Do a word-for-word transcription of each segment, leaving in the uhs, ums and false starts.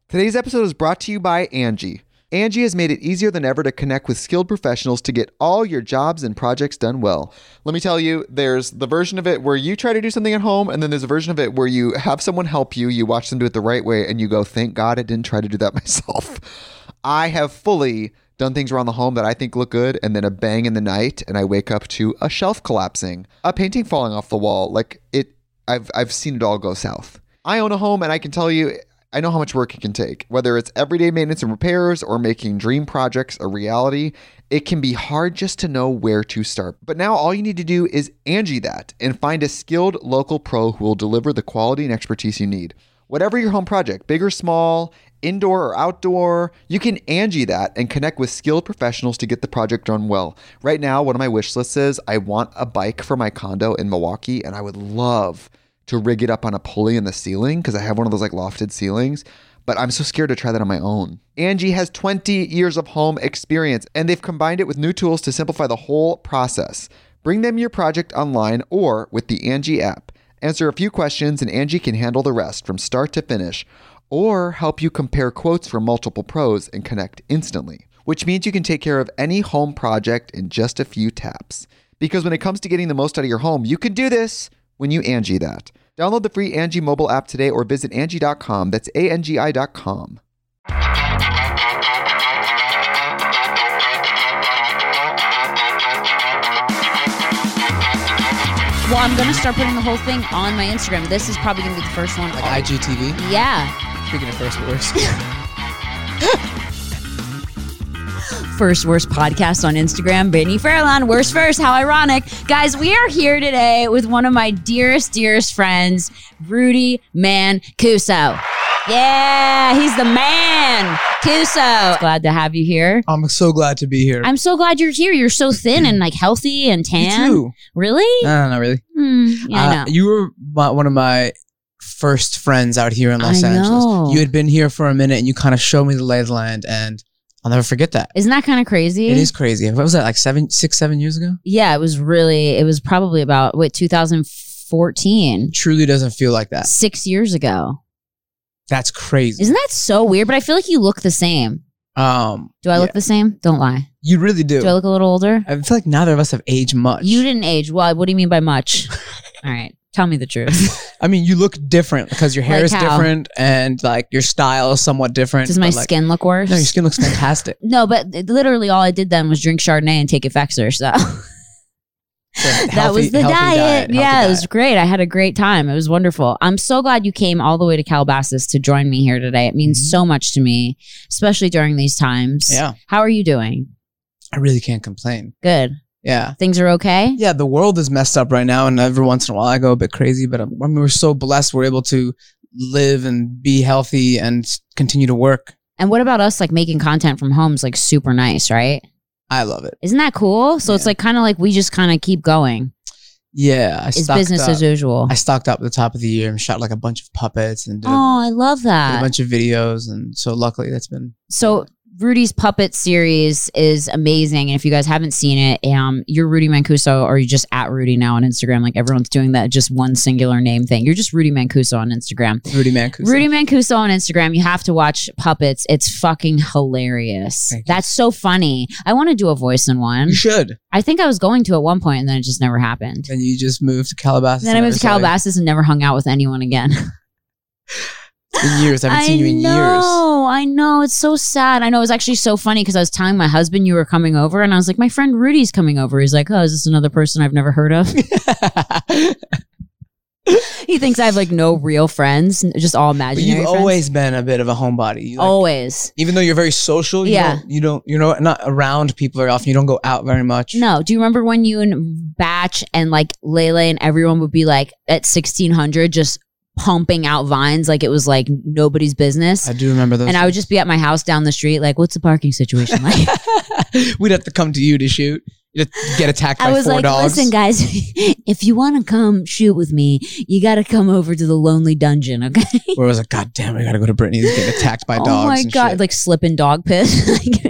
Today's episode is brought to you by Angie. Angie has made it easier than ever to connect with skilled professionals to get all your jobs and projects done well. Let me tell you, there's the version of it where you try to do something at home, and then there's a version of it where you have someone help you, you watch them do it the right way, and you go, thank God I didn't try to do that myself. I have fully done things around the home that I think look good, and then a bang in the night, and I wake up to a shelf collapsing, a painting falling off the wall. Like it, I've I've seen it all go south. I own a home, and I can tell you, I know how much work it can take. Whether it's everyday maintenance and repairs or making dream projects a reality, it can be hard just to know where to start. But now all you need to do is Angie that and find a skilled local pro who will deliver the quality and expertise you need. Whatever your home project, big or small, indoor or outdoor, you can Angie that and connect with skilled professionals to get the project done well. Right now, one of my wish lists is I want a bike for my condo in Milwaukee, and I would love to rig it up on a pulley in the ceiling because I have one of those like lofted ceilings, but I'm so scared to try that on my own. Angie has twenty years of home experience, and they've combined it with new tools to simplify the whole process. Bring them your project online or with the Angie app. Answer a few questions and Angie can handle the rest from start to finish, or help you compare quotes from multiple pros and connect instantly, which means you can take care of any home project in just a few taps. Because when it comes to getting the most out of your home, you can do this when you Angie that. Download the free Angie mobile app today or visit Angie dot com. That's A N G I dot com. Well, I'm going to start putting the whole thing on my Instagram. This is probably going to be the first one. Like I G T V? Yeah. Speaking of first worst. First worst podcast on Instagram. Brittany Fairlawn, worst first. How ironic. Guys, we are here today with one of my dearest, dearest friends, Rudy Mancuso. Yeah, he's the man. Cuso. Glad to have you here. I'm so glad to be here. I'm so glad you're here. You're so thin and like healthy and tan. You too. Really? No, not really. Mm, yeah, I know. Uh, you were my, one of my first friends out here in Los I Angeles. know. You had been here for a minute and you kind of showed me the lay of the land, and I'll never forget that. Isn't that kind of crazy? It is crazy. What was that, like seven, six, seven years ago? Yeah, it was really, it was probably about, what, two thousand fourteen? It truly doesn't feel like that. Six years ago. That's crazy. Isn't that so weird? But I feel like you look the same. Um, Do I yeah. look the same? Don't lie. You really do. Do I look a little older? I feel like neither of us have aged much. You didn't age. Well, what do you mean by much? All right. Tell me the truth. I mean, you look different because your hair Like is how? different and like your style is somewhat different. Does my but, like, skin look worse? No, your skin looks fantastic. No, but literally all I did then was drink Chardonnay and take Effexor. So that Healthy- was the healthy diet. diet, Yeah, healthy it was diet. great. I had a great time. It was wonderful. I'm so glad you came all the way to Calabasas to join me here today. It means Mhm. so much to me, especially during these times. Yeah. How are you doing? I really can't complain. Good. Yeah. Things are okay? Yeah, the world is messed up right now, and every once in a while I go a bit crazy, but I'm, I mean, we're so blessed we're able to live and be healthy and s- continue to work. And what about us like making content from home is like super nice, right? I love it. Isn't that cool? So it's Yeah. like kind of like we just kind of keep going. Yeah. I It's stocked business up. as usual. I stocked up at the top of the year and shot like a bunch of puppets and did, a, Oh, I love did a that. bunch of videos, and so luckily that's been... So Rudy's Puppet series is amazing. And if you guys haven't seen it, um, you're Rudy Mancuso, or you're just at Rudy now on Instagram. Like everyone's doing that just one singular name thing. You're just Rudy Mancuso on Instagram. Rudy Mancuso. Rudy Mancuso on Instagram. You have to watch Puppets. It's fucking hilarious. Thank you. That's so funny. I want to do a voice in one. You should. I think I was going to at one point and then it just never happened. And you just moved to Calabasas. Then I and moved to never saw you. Calabasas and never hung out with anyone again. It's been years. I haven't seen you in know, years. I know. It's so sad. I know. It was actually so funny because I was telling my husband you were coming over and I was like, my friend Rudy's coming over. He's like, oh, is this another person I've never heard of? He thinks I have like no real friends, just all But imaginary you've friends. always been a bit of a homebody. You like, Always. even though you're very social, you Yeah. don't, you don't, you're not, not around people very often. You don't go out very much. No. Do you remember when you and Batch and like Lele and everyone would be like at sixteen hundred just pumping out vines like it was like nobody's business? I do remember those. And I would just be at my house down the street like, what's the parking situation like? We'd have to come to you to shoot. You'd have to get attacked by I was four like, dogs. listen, guys, if you want to come shoot with me, you got to come over to the Lonely Dungeon, okay? Where I was like, God damn, I gotta go to Brittany's, get attacked by dogs. Oh my and God. shit. Like slipping dog piss. Like, it was just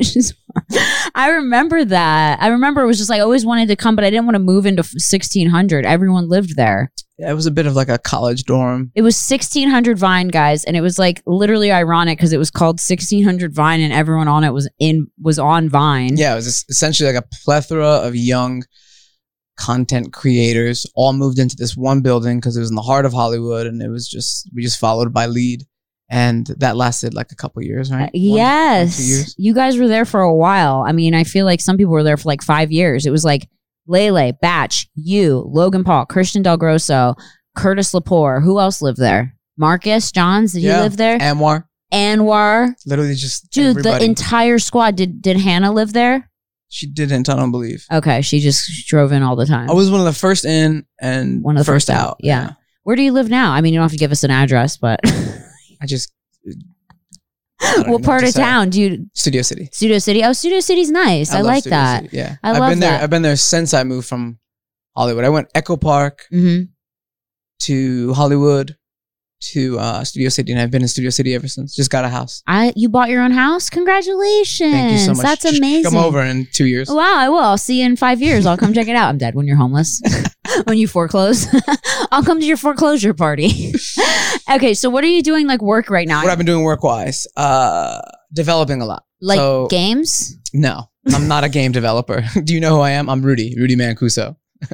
I remember that. I remember it was just like I always wanted to come, but I didn't want to move into sixteen hundred. Everyone lived there. Yeah, it was a bit of like a college dorm. It was sixteen hundred Vine, guys, and it was like literally ironic because it was called sixteen hundred Vine, and everyone on it was in was on Vine. Yeah, it was essentially like a plethora of young content creators all moved into this one building because it was in the heart of Hollywood, and it was just we just followed by lead, and that lasted like a couple years, right? Uh, yes, one, two years. You guys were there for a while. I mean, I feel like some people were there for like five years. It was like Lele, Batch, you, Logan Paul, Christian Del Grosso, Curtis Lepore. Who else lived there? Marcus Johns, did Yeah. he live there? Anwar, Anwar, literally just dude, everybody. the entire squad. Did did Hannah live there? She didn't, I don't believe. Okay, she just drove in all the time. I was one of the first in and One of the first, first out. out, yeah. Where do you live now? I mean, you don't have to give us an address, but I just. I don't even what know part to of say. town do you? Studio City. Studio City. Oh, Studio City's nice. I, love like Studio that. City, Yeah, I I've love been there. that. I've been there since I moved from Hollywood. I went Echo Park hmm to Hollywood to uh, Studio City, and I've been in Studio City ever since. Just got a house. I you bought your own house? Congratulations! Thank you so much. That's Just amazing. Come over in two years. Wow, I will. I'll see you in five years. I'll come check it out. I'm dead when you're homeless. When you foreclose, I'll come to your foreclosure party. Okay, so what are you doing like work right now? What I've been doing work wise, uh, developing a lot. Like So- games? No, I'm not a game developer. Do you know who I am? I'm Rudy, Rudy Mancuso.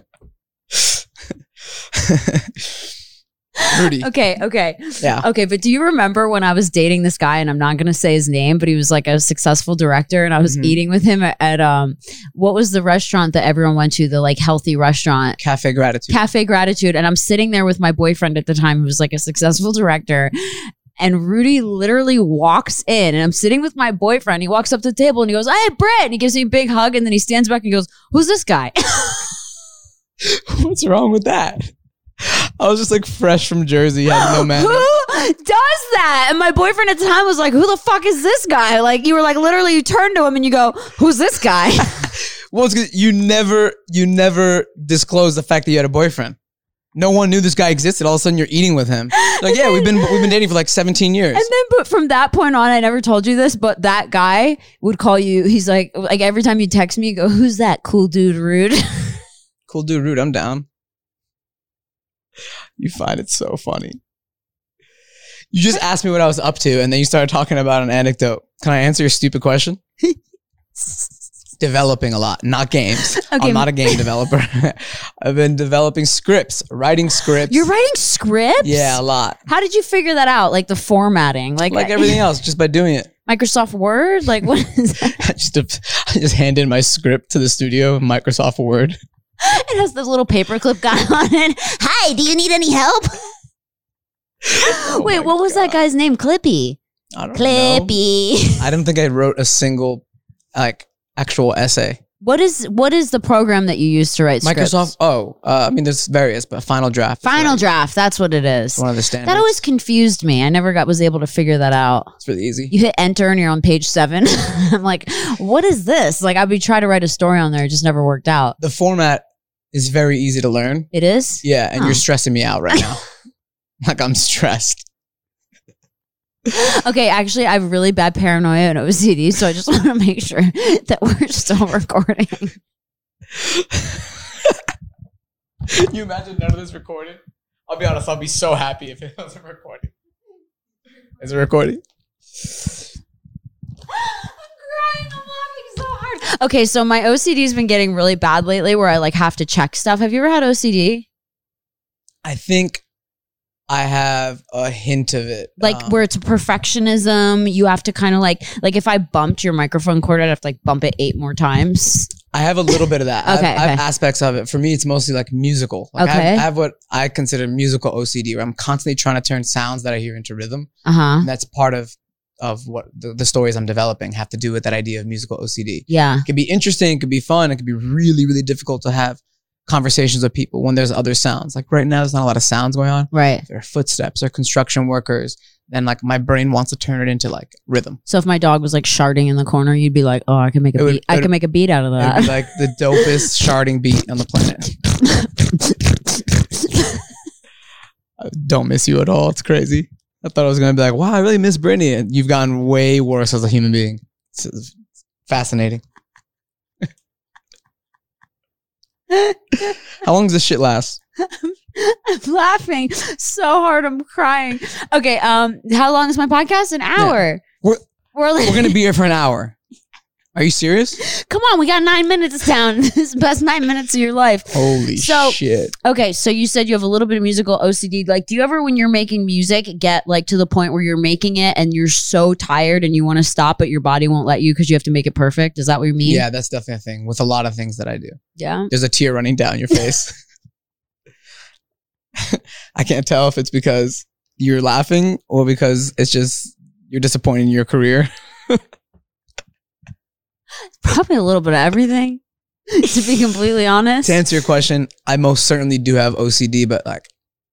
Rudy. Okay, okay. Yeah. Okay, but do you remember when I was dating this guy, and I'm not going to say his name, but he was like a successful director, and I was Mhm. eating with him at, at um what was the restaurant that everyone went to, the like healthy restaurant? Cafe Gratitude. Cafe Gratitude. And I'm sitting there with my boyfriend at the time, who was like a successful director. And Rudy literally walks in, and I'm sitting with my boyfriend. He walks up to the table and he goes, "Hey, Britt." And he gives me a big hug, and then he stands back and goes, "Who's this guy?" What's wrong with that? I was just like fresh from Jersey, had no man. Who does that? And my boyfriend at the time was like, "Who the fuck is this guy?" Like, you were like, literally, you turn to him and you go, "Who's this guy?" Well, it's 'cause you never, you never disclosed the fact that you had a boyfriend. No one knew this guy existed. All of a sudden, you're eating with him. Like, yeah, we've been we've been dating for like seventeen years. And then, but from that point on, I never told you this, but that guy would call you. He's like, like every time you text me, you go, "Who's that cool dude, Rude?" Cool dude, Rude. I'm down. You find it so funny. You just asked me what I was up to, and then you started talking about an anecdote. Can I answer your stupid question? Developing a lot, not games. Okay. I'm not a game developer. I've been developing scripts, writing scripts. You're writing scripts? Yeah, a lot. How did you figure that out? Like the formatting, like Like everything else, just by doing it. Microsoft Word. Like what is that? I just, I just hand in my script to the studio, Microsoft Word. It has this little paperclip guy on it. "Hi, do you need any help?" Oh Wait, my what was that God. guy's name? Clippy. I don't know. Clippy. I don't think I wrote a single like actual essay. What is what is the program that you use to write scripts? Microsoft. Oh, uh, I mean, there's various, but Final Draft. is Final what I- Draft. That's what it is. It's one of the standards. That always confused me. I never got was able to figure that out. It's really easy. You hit enter and you're on page seven. I'm like, what is this? Like I'd be trying to write a story on there. It just never worked out. The format is very easy to learn. It is? Yeah, and Oh. you're stressing me out right now. Like I'm stressed. Okay, actually, I have really bad paranoia and O C D, so I just want to make sure that we're still recording. Can you imagine none of this recorded? I'll be honest, I'll be so happy if it wasn't recording. Is it recording? I'm crying. I'm laughing so hard. Okay, so my O C D's been getting really bad lately where I like have to check stuff. Have you ever had O C D? I think I have a hint of it. Like Um, where it's perfectionism, you have to kind of like like if I bumped your microphone cord, I'd have to like bump it eight more times. I have a little bit of that. I have- Okay, I have, okay. aspects of it. For me, it's mostly like musical. Like I, Okay. have, I have what I consider musical O C D, where I'm constantly trying to turn sounds that I hear into rhythm. Uh huh. And that's part of of what the, the stories I'm developing have to do with that idea of musical O C D. Yeah. It could be interesting, it could be fun, it could be really, really difficult to have conversations with people when there's other sounds. Like right now, there's not a lot of sounds going on. Right. There are footsteps or construction workers. Then like my brain wants to turn it into like rhythm. So if my dog was like sharding in the corner, you'd be like, "Oh, I can make a It would- beat. I it can make a beat out of It would that." be like the dopest sharding beat on the planet. I don't miss you at all. It's crazy. I thought I was going to be like, wow, I really miss Brittany. And you've gotten way worse as a human being. It's, Fascinating. How long does this shit last? I'm laughing so hard I'm crying. Okay, um, how long is my podcast? An hour. Yeah. We're We're, like, we're gonna be here for an hour. Are you serious? Come on, we got nine minutes down. This is the best nine minutes of your life. Holy So- shit. Okay, so you said you have a little bit of musical O C D. Like, do you ever, when you're making music, get like to the point where you're making it and you're so tired and you want to stop, but your body won't let you because you have to make it perfect? Is that what you mean? Yeah, that's definitely a thing with a lot of things that I do. Yeah. There's a tear running down your face. I can't tell if it's because you're laughing or because it's just you're disappointed in your career. Probably a little bit of everything, to be completely honest. To answer your question, I most certainly do have O C D, but like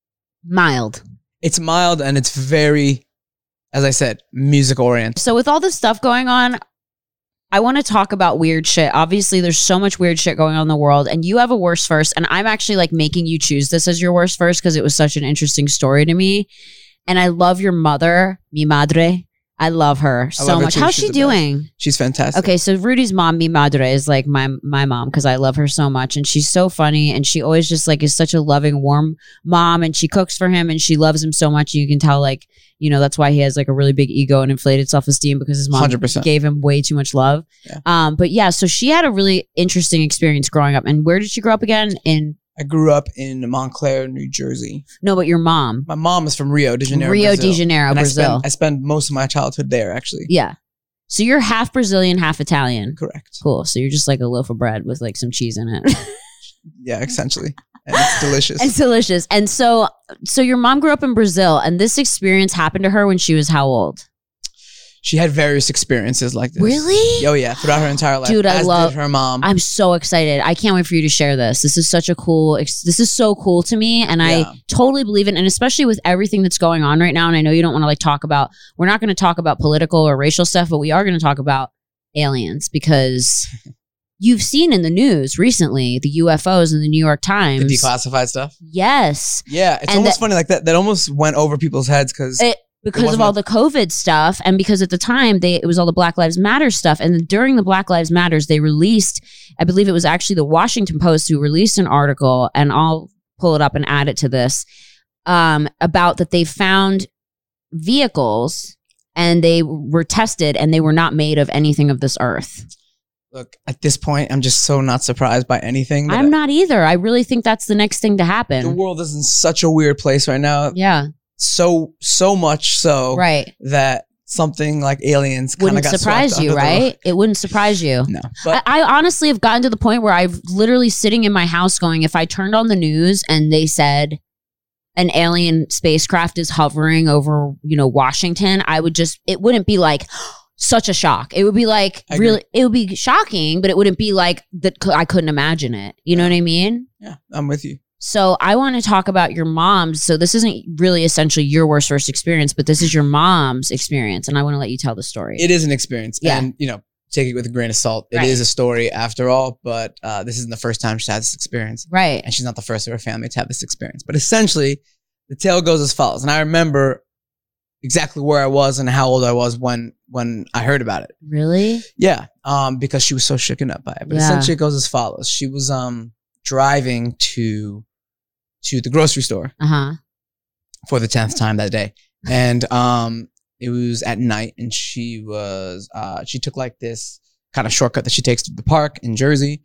Mild. it's mild and it's very, as I said, music oriented. So with all this stuff going on, I want to talk about weird shit. Obviously, there's so much weird shit going on in the world, and you have a worst first, and I'm actually like making you choose this as your worst first because it was such an interesting story to me. And I love your mother, mi madre. I love her so love her much. too. How's She's she the doing? She's fantastic. Okay, so Rudy's mom, mi madre, is like my my mom because I love her so much, and she's so funny, and she always just like is such a loving, warm mom, and she cooks for him, and she loves him so much. And you can tell, like, you know, that's why he has like a really big ego and inflated self esteem because his mom one hundred percent. gave him way too much love. Yeah. Um, but yeah, so she had a really interesting experience growing up. And where did she grow up again? In I grew up in Montclair, New Jersey. no, but your mom, My mom is from Rio de Janeiro, Rio Brazil. de Janeiro, And I Brazil. spent, I spent most of my childhood there, actually. Yeah. So you're half Brazilian, half Italian. Correct. Cool. So you're just like a loaf of bread with like some cheese in it. Yeah, essentially. And it's delicious. It's delicious. And so, so your mom grew up in Brazil, and this experience happened to her when she was how old? She had various experiences like this. Really? Oh, yeah. Throughout her entire life. Dude, I as love- did her mom. I'm so excited. I can't wait for you to share this. This is such a cool, ex- this is so cool to me. And Yeah. I totally believe it. And especially with everything that's going on right now. And I know you don't want to like talk about, we're not going to talk about political or racial stuff, but we are going to talk about aliens because you've seen in the news recently, the U F Os in the New York Times. The declassified stuff. Yes. Yeah. It's And almost that- funny like that. That almost went over people's heads because It, because of wasn't all a- the COVID stuff, and because at the time they it was all the Black Lives Matter stuff, and during the Black Lives Matters, they released, I believe it was actually the Washington Post who released an article, and I'll pull it up and add it to this, um, about that they found vehicles and they were tested and they were not made of anything of this earth. look, at this point, I'm just so not surprised by anything. that I'm not either. I really think that's the next thing to The happen. world is in such a weird place right now. Yeah, So, so much so right. that something like aliens kind of Wouldn't got surprise swept you, under the right? rug. It wouldn't surprise you. No. But I, I honestly have gotten to the point where I've literally sitting in my house going, if I turned on the news and they said an alien spacecraft is hovering over, you know, Washington, I would just, it wouldn't be like such a shock. It would be like I agree. really, it would be shocking, but it wouldn't be like that. I couldn't imagine it. You know what I mean? yeah, I'm with you. So I want to talk about your mom's. So this isn't really essentially your worst first experience, but this is your mom's experience. And I want to let you tell the story. It is an experience. Yeah. And, you know, take it with a grain of salt. It Right. is a story after all, but uh, this isn't the first time she's had this experience. right. And she's not the first of her family to have this experience. But essentially, the tale goes as follows. And I remember exactly where I was and how old I was when when I heard about it. Really? Yeah, um, because she was so shooken up by it. But Yeah. essentially, it goes as follows. She was um, driving to to the grocery store Uh huh. for the tenth time that day. And um, it was at night, and she was uh, she took like this kind of shortcut that she takes to the park in Jersey.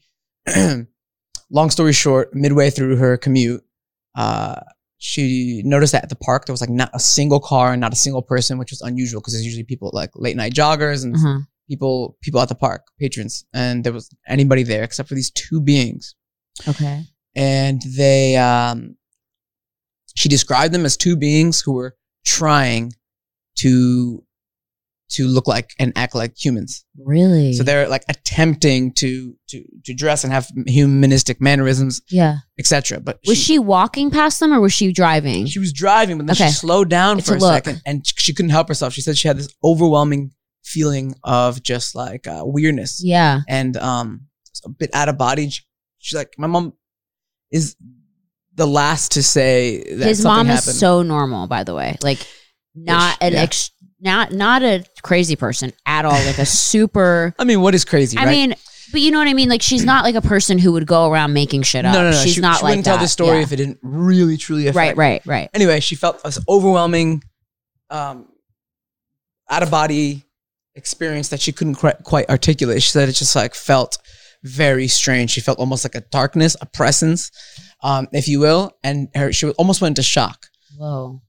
Long story short, midway through her commute, uh, she noticed that at the park there was like not a single car and not a single person, which was unusual because there's usually people like late night joggers and Uh huh. people people at the park, patrons, and there was anybody there except for these two beings. Okay. And they um she described them as two beings who were trying to to look like and act like humans. Really? So they're like attempting to to to dress and have humanistic mannerisms, yeah. et cetera. But Was she walking past them or was she driving? she was driving, but then Okay. she slowed down It's for a a look. second, and she couldn't help herself. She said she had this overwhelming feeling of just like uh, weirdness Yeah. and um a bit out of body. She- She's like, my mom is the last to say that His something mom happened. is so normal, by the way. Like, not Ish, an yeah. ex- not not a crazy person at all. Like a super. I mean, what is crazy? I right? mean, but you know what I mean. Like she's not like a person who would go around making shit up. no, no, no. She's she, not she like wouldn't that. tell the story Yeah. if it didn't really, truly affect. Right, right, right. Anyway, she felt this overwhelming, um, out of body experience that she couldn't quite, quite articulate. She said it just like felt very strange. She felt almost like a darkness, a presence, um, if you will, and her she almost went into shock. Whoa.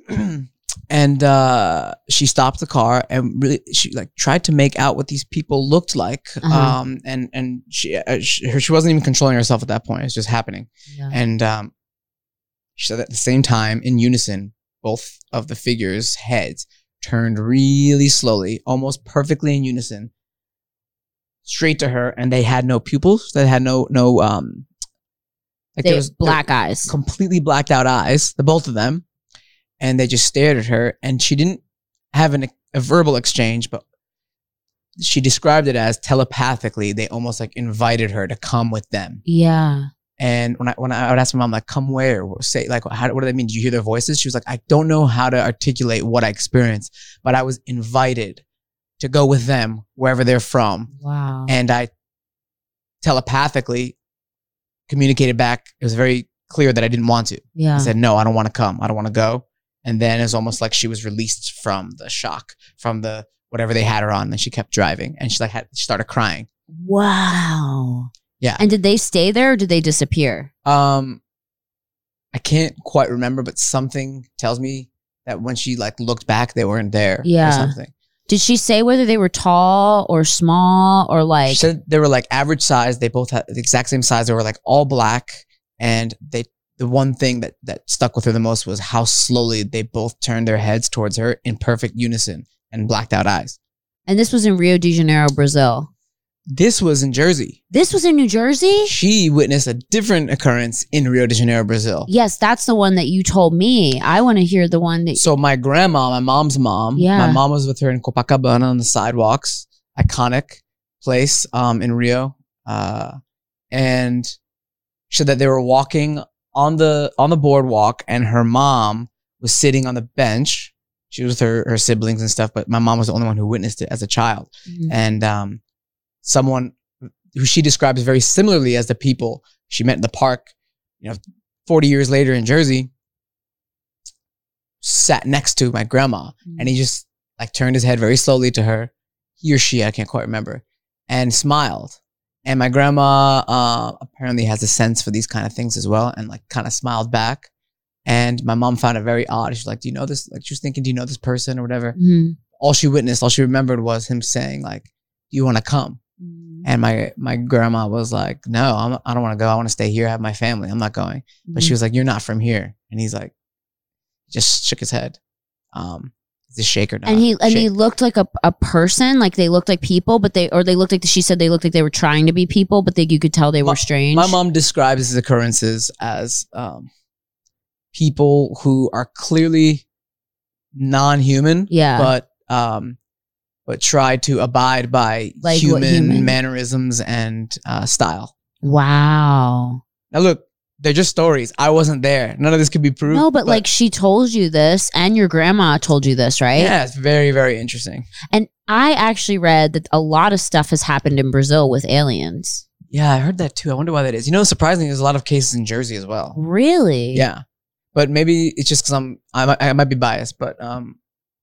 And uh, she stopped the car and really, she like tried to make out what these people looked like. Uh-huh. Um, and and she, uh, she her, she wasn't even controlling herself at that point. It was just happening. Yeah. And um, she said at the same time, in unison, both of the figures' heads turned really slowly, almost perfectly in unison, straight to her, and they had no pupils. They had no no um, like They there was black there- eyes. completely blacked out eyes, the both of them, and they just stared at her. And she didn't have an, a verbal exchange, but she described it as telepathically. They almost like invited her to come with them. Yeah. And when I when I would ask my mom, like, come where? Say, like, how, what do they mean? Did you hear their voices? She was like, I don't know how to articulate what I experienced, but I was invited to go with them wherever they're from. Wow. And I telepathically communicated back. It was very clear that I didn't want to. Yeah. I said, no, I don't want to come. I don't want to go. And then it's almost like she was released from the shock, from the whatever they had her on. And she kept driving and she like had, she started crying. Wow. Yeah. And did they stay there or did they disappear? Um, I can't quite remember, but something tells me that when she like looked back, they weren't there. Yeah. Or something. Did she say whether they were tall or small or like? She said they were like average size. They both had the exact same size. They were like all black. And they, the one thing that, that stuck with her the most was how slowly they both turned their heads towards her in perfect unison and blacked out eyes. And this was in Rio de Janeiro, Brazil. This was in Jersey. This was in New Jersey? She witnessed a different occurrence in Rio de Janeiro, Brazil. Yes, that's the one that you told me. I want to hear the one that. So my grandma, my mom's mom, Yeah. my mom was with her in Copacabana on the sidewalks, iconic place um, in Rio, uh, and she said that they were walking on the on the boardwalk, and her mom was sitting on the bench. She was with her her siblings and stuff, but my mom was the only one who witnessed it as a child, Mhm. and um, someone who she describes very similarly as the people she met in the park, you know, forty years later in Jersey, sat next to my grandma, Mhm. and he just like turned his head very slowly to her, he or she, I can't quite remember, and smiled. And my grandma uh, apparently has a sense for these kind of things as well, and like kind of smiled back. And my mom found it very odd. She's like, "Do you know this?" Like she was thinking, "Do you know this person or whatever?" Mhm. All she witnessed, all she remembered was him saying like, "Do you want to come?" Mhm. And my my grandma was like, "No, I'm, I don't want to go. I want to stay here. I have my family. I'm not going." But she was like, "You're not from here." And he's like, just shook his head. Um, is this shake or not? And he and he Shake. looked like a, a person, like they looked like people, but they or they looked like she said they looked like they were trying to be people, but they you could tell they were strange. My mom describes these occurrences as um, people who are clearly non-human, Yeah. but um, but try to abide by Like what human, human? mannerisms and uh, style. Wow. Now, look, they're just stories. I wasn't there. None of this could be proved. No, but, like she told you this, and your grandma told you this, right? yeah, it's very, very interesting. And I actually read that a lot of stuff has happened in Brazil with aliens. Yeah, I heard that too. I wonder why that is. You know, surprisingly, there's a lot of cases in Jersey as well. Really? Yeah, but maybe it's just because I'm I might, I might be biased, but um,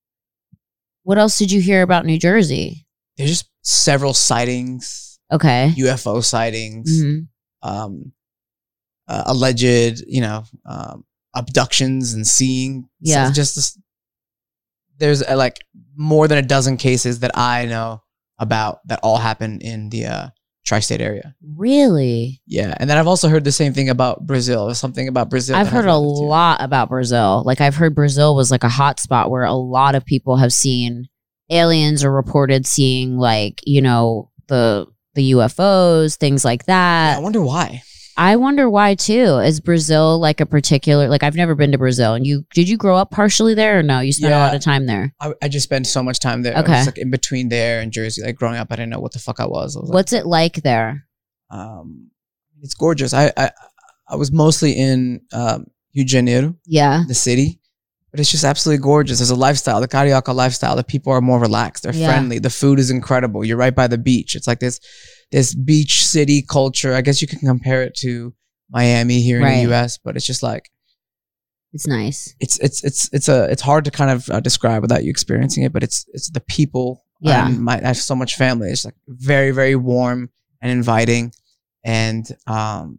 What else did you hear about New Jersey? there's just several sightings, Okay. U F O sightings, Mhm. um, uh, alleged, you know, um, abductions and seeing. So Yeah. it's just this, there's uh, like more than a dozen cases that I know about that all happen in the uh, tri-state area. Really? Yeah, and then I've also heard the same thing about Brazil. There's something about Brazil. I've that heard has a happened too. lot about Brazil. Like I've heard Brazil was like a hot spot where a lot of people have seen aliens or reported seeing like, you know, the the U F Os, things like Yeah, that. I wonder why. I wonder why too. Is Brazil like a particular like I've never been to Brazil, and you did you grow up partially there or no? You spent a Yeah. lot of time there. I, I just spent so much time there. Okay. I was like in between there and Jersey. Like growing up, I didn't know what the fuck I was. I was like, What's it like there? um, it's gorgeous. I, I I was mostly in um, Rio de Janeiro, Yeah. the city, but it's just absolutely gorgeous. There's a lifestyle, the Carioca lifestyle. The people are more relaxed. They're Yeah. friendly. The food is incredible. You're right by the beach. It's like this, this beach city culture. I guess you can compare it to Miami here in Right. the U S, but it's just like, It's nice. it's, it's, it's, it's a, it's hard to kind of uh, describe without you experiencing it, but it's, it's the people. Yeah. Um, my, I have so much family. It's like very, very warm and inviting, and, um,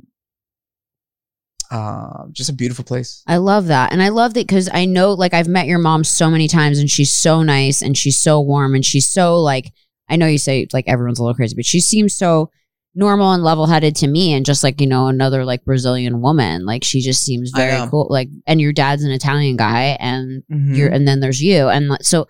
uh, just a beautiful place. I love that. And I love that because I know, like, I've met your mom so many times and she's so nice and she's so warm and she's so, like, I know you say, like, everyone's a little crazy, but she seems so normal and level-headed to me, and just, like, you know, another, like, Brazilian woman. Like, she just seems I very know. cool. Like, and your dad's an Italian guy, and Mhm. you're, and then there's you. And like, so,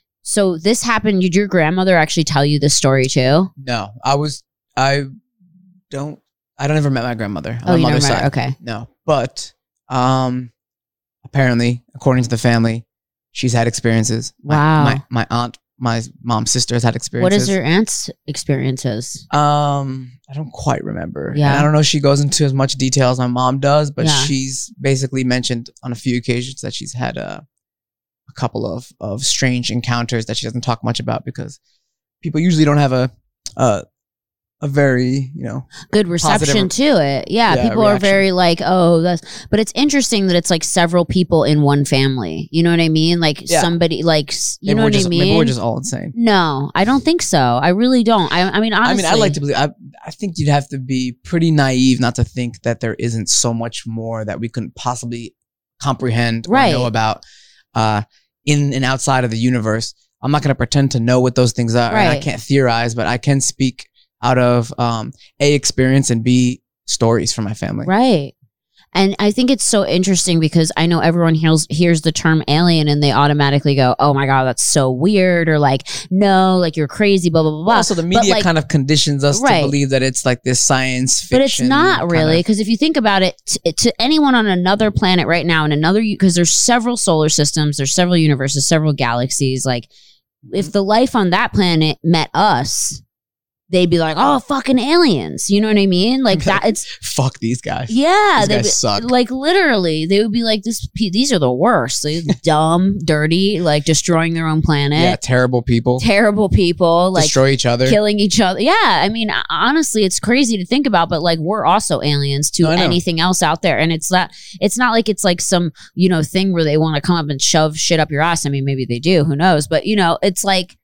so this happened. Did your grandmother actually tell you this story too? No, I was, I don't, I don't ever met my grandmother on Oh, my you never mother's met her. side. Okay. No, but um, apparently, according to the family, she's had experiences. My- Wow. My, my aunt, my mom's sister has had experiences. What is your aunt's experiences? Um, I don't quite remember. Yeah. And I don't know if she goes into as much detail as my mom does, but Yeah. she's basically mentioned on a few occasions that she's had a, a couple of, of strange encounters that she doesn't talk much about because people usually don't have a, a, a very, you know, Good reception Positive- to it. Yeah, Yeah, people are reaction. very like, oh, that's. But it's interesting that it's like several people in one family. You know what I mean? Like Yeah. somebody, like s- you maybe know we're what just, I mean? Maybe we're just all insane. No, I don't think so. I really don't. I, I mean, honestly, I mean, I like to believe. I, I think you'd have to be pretty naive not to think that there isn't so much more that we couldn't possibly comprehend or Right. know about uh, in and outside of the universe. I'm not going to pretend to know what those things are, and I Right. can't theorize, but I can speak out of um, a experience and b stories from my family. Right. And I think it's so interesting because I know everyone hears hears the term alien and they automatically go, "Oh my god, that's so weird," or like, "No, like you're crazy," blah blah blah. blah. Also, the But, media like, kind of conditions us Right. to believe that it's like this science fiction. But it's not kind really, of- because if you think about it, t- to anyone on another planet right now, in another, because there's several solar systems, there's several universes, several galaxies. Like, if the life on that planet met us, they'd be like, "Oh, fucking aliens," you know what I mean? Like that. It's Fuck these guys. yeah, These they'd guys be- suck. like literally, they would be like, "This, pe- these are the worst. They're dumb, dirty, like destroying their own planet, Yeah, terrible people. terrible people, like." Destroy each other. Killing each other. Yeah. I mean, honestly, it's crazy to think about, but like we're also aliens to No, I know. anything else out there. And it's not, it's not like it's like some, you know, thing where they want to come up and shove shit up your ass. I mean, maybe they do, who knows? But you know, it's like,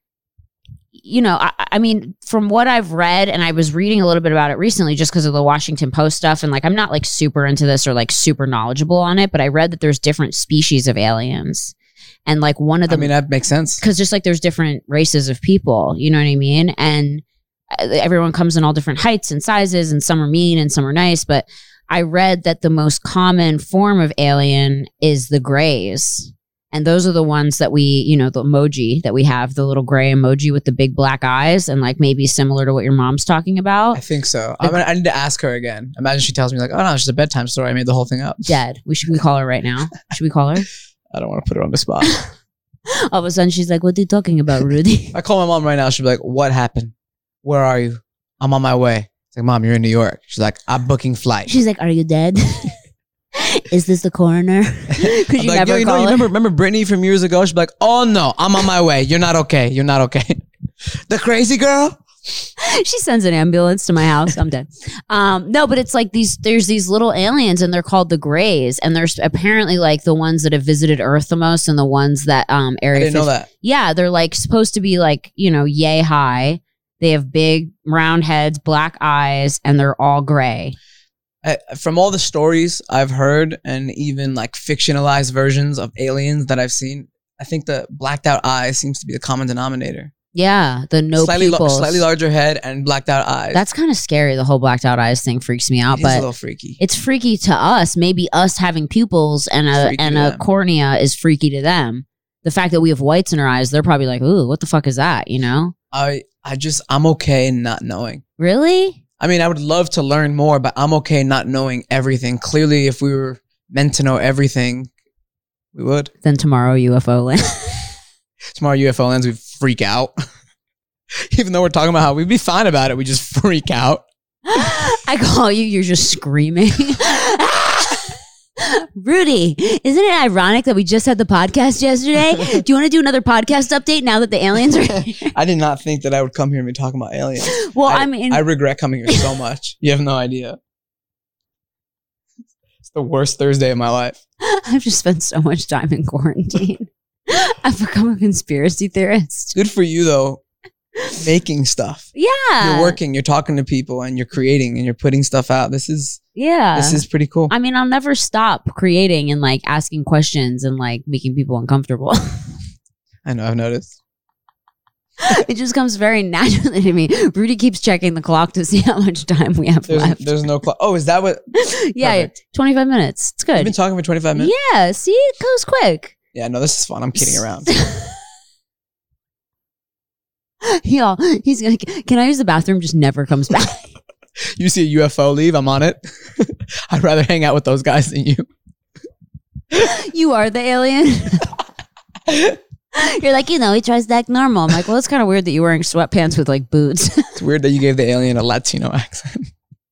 you know, I, I mean, from what I've read, and I was reading a little bit about it recently just because of the Washington Post stuff. And like, I'm not like super into this or like super knowledgeable on it, but I read that there's different species of aliens. And like one of I the mean, that makes sense. because just like there's different races of people, you know what I mean? And uh, everyone comes in all different heights and sizes, and some are mean and some are nice. But I read that the most common form of alien is the grays. And those are the ones that we, you know, the emoji that we have, the little gray emoji with the big black eyes, and like maybe similar to what your mom's talking about. I think so. I, mean, I need to ask her again. Imagine she tells me like, "Oh no, it's just a bedtime story. I made the whole thing up." Dead. We should we call her right now? Should we call her? I don't want to put her on the spot. All of a sudden she's like, "What are you talking about, Rudy?" I call my mom right now. She'll be like, "What happened? Where are you?" "I'm on my way." It's like, "Mom, you're in New York." She's like, "I'm booking flight." She's like, "Are you dead? Is this the coroner?" Could I'm you like, never Yo, you know, call you her? remember, remember Brittany from years ago? She'd be like, "Oh no, I'm on my way. You're not okay. You're not okay." The crazy girl. She sends an ambulance to my house. I'm dead. Um, no, but it's like these, there's these little aliens and they're called the Greys. And there's apparently like the ones that have visited Earth the most and the ones that um I Area didn't know fifty that. Yeah, they're like supposed to be like, you know, yay high. They have big round heads, black eyes, and they're all gray. I, from all the stories I've heard and even like fictionalized versions of aliens that I've seen, I think the blacked out eyes seems to be the common denominator. Yeah, the no slightly, la- pupils. slightly larger head and blacked out eyes. That's kind of scary. The whole blacked out eyes thing freaks me out, It is a but little freaky. it's freaky to us. Maybe us having pupils and a Freaky and to a them. cornea is freaky to them. The fact that we have whites in our eyes, they're probably like, "Ooh, what the fuck is that?" You know? I I just I'm okay not knowing. Really? I mean, I would love to learn more, but I'm okay not knowing everything. Clearly, if we were meant to know everything, we would. Then tomorrow U F O land. Tomorrow U F O lands, we freak out. Even though we're talking about how we'd be fine about it, we just freak out. I call you. You're just screaming. Rudy, isn't it ironic that we just had the podcast yesterday? Do you want to do another podcast update now that the aliens are here? I did not think that I would come here and be talking about aliens. Well, I, I mean, I regret coming here so much. You have no idea. It's the worst Thursday of my life. I've just spent so much time in quarantine. I've become a conspiracy theorist. Good for you, though. Making stuff. Yeah. You're working, you're talking to people, and you're creating, and you're putting stuff out. This is yeah. This is pretty cool. I mean, I'll never stop creating and like asking questions and like making people uncomfortable. I know, I've noticed. It just comes very naturally to me. Rudy keeps checking the clock to see how much time we have There's, left. there's no clock. Oh, is that what? Yeah, Perfect. twenty-five minutes. It's good. You've been talking for twenty-five minutes? Yeah, see, it goes quick. Yeah, no, this is fun. I'm kidding around. Y'all, he's gonna. Can I use the bathroom? Just never comes back. You see a U F O leave, I'm on it. I'd rather hang out with those guys than you. You are the alien. You're like, you know, he tries to act normal. I'm like, well, it's kind of weird that you're wearing sweatpants with like boots. It's weird that you gave the alien a Latino accent.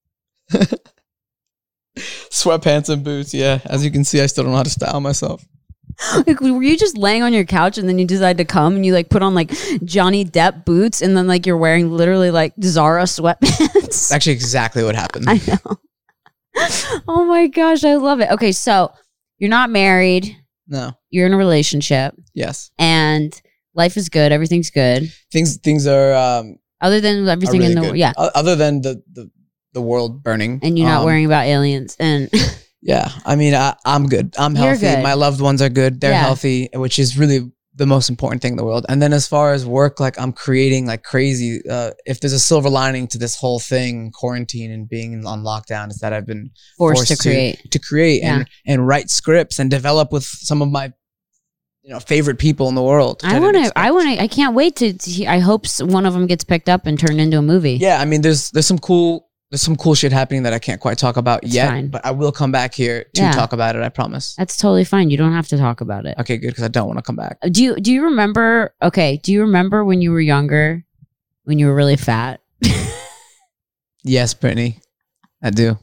Sweatpants and boots, yeah. As you can see, I still don't know how to style myself. Like, were you just laying on your couch and then you decide to come and you like put on like Johnny Depp boots and then like you're wearing literally like Zara sweatpants? It's actually exactly what happened. I know. Oh my gosh, I love it. Okay, so you're not married. No. You're in a relationship. Yes. And life is good. Everything's good. Things things are um Other than everything are really in the good. yeah. O- Other than the, the the world burning. And you're not um, worrying about aliens and Yeah. I mean, I, I'm good. I'm You're healthy. good. My loved ones are good. They're Yeah. healthy, which is really the most important thing in the world. And then as far as work, like I'm creating like crazy. Uh, if there's a silver lining to this whole thing, quarantine and being on lockdown, is that I've been forced, to create. to create Yeah. and and write scripts and develop with some of my you know favorite people in the world. I want to. I want to. I can't wait to. to hear- I hope s- one of them gets picked up and turned into a movie. Yeah, I mean, there's there's some cool there's some cool shit happening that I can't quite talk about It's yet, fine. but I will come back here to Yeah. talk about it. I promise. That's totally fine. You don't have to talk about it. Okay, good, because I don't want to come back. Do you do you remember okay, do you remember when you were younger when you were really fat? Yes, Brittany, I do.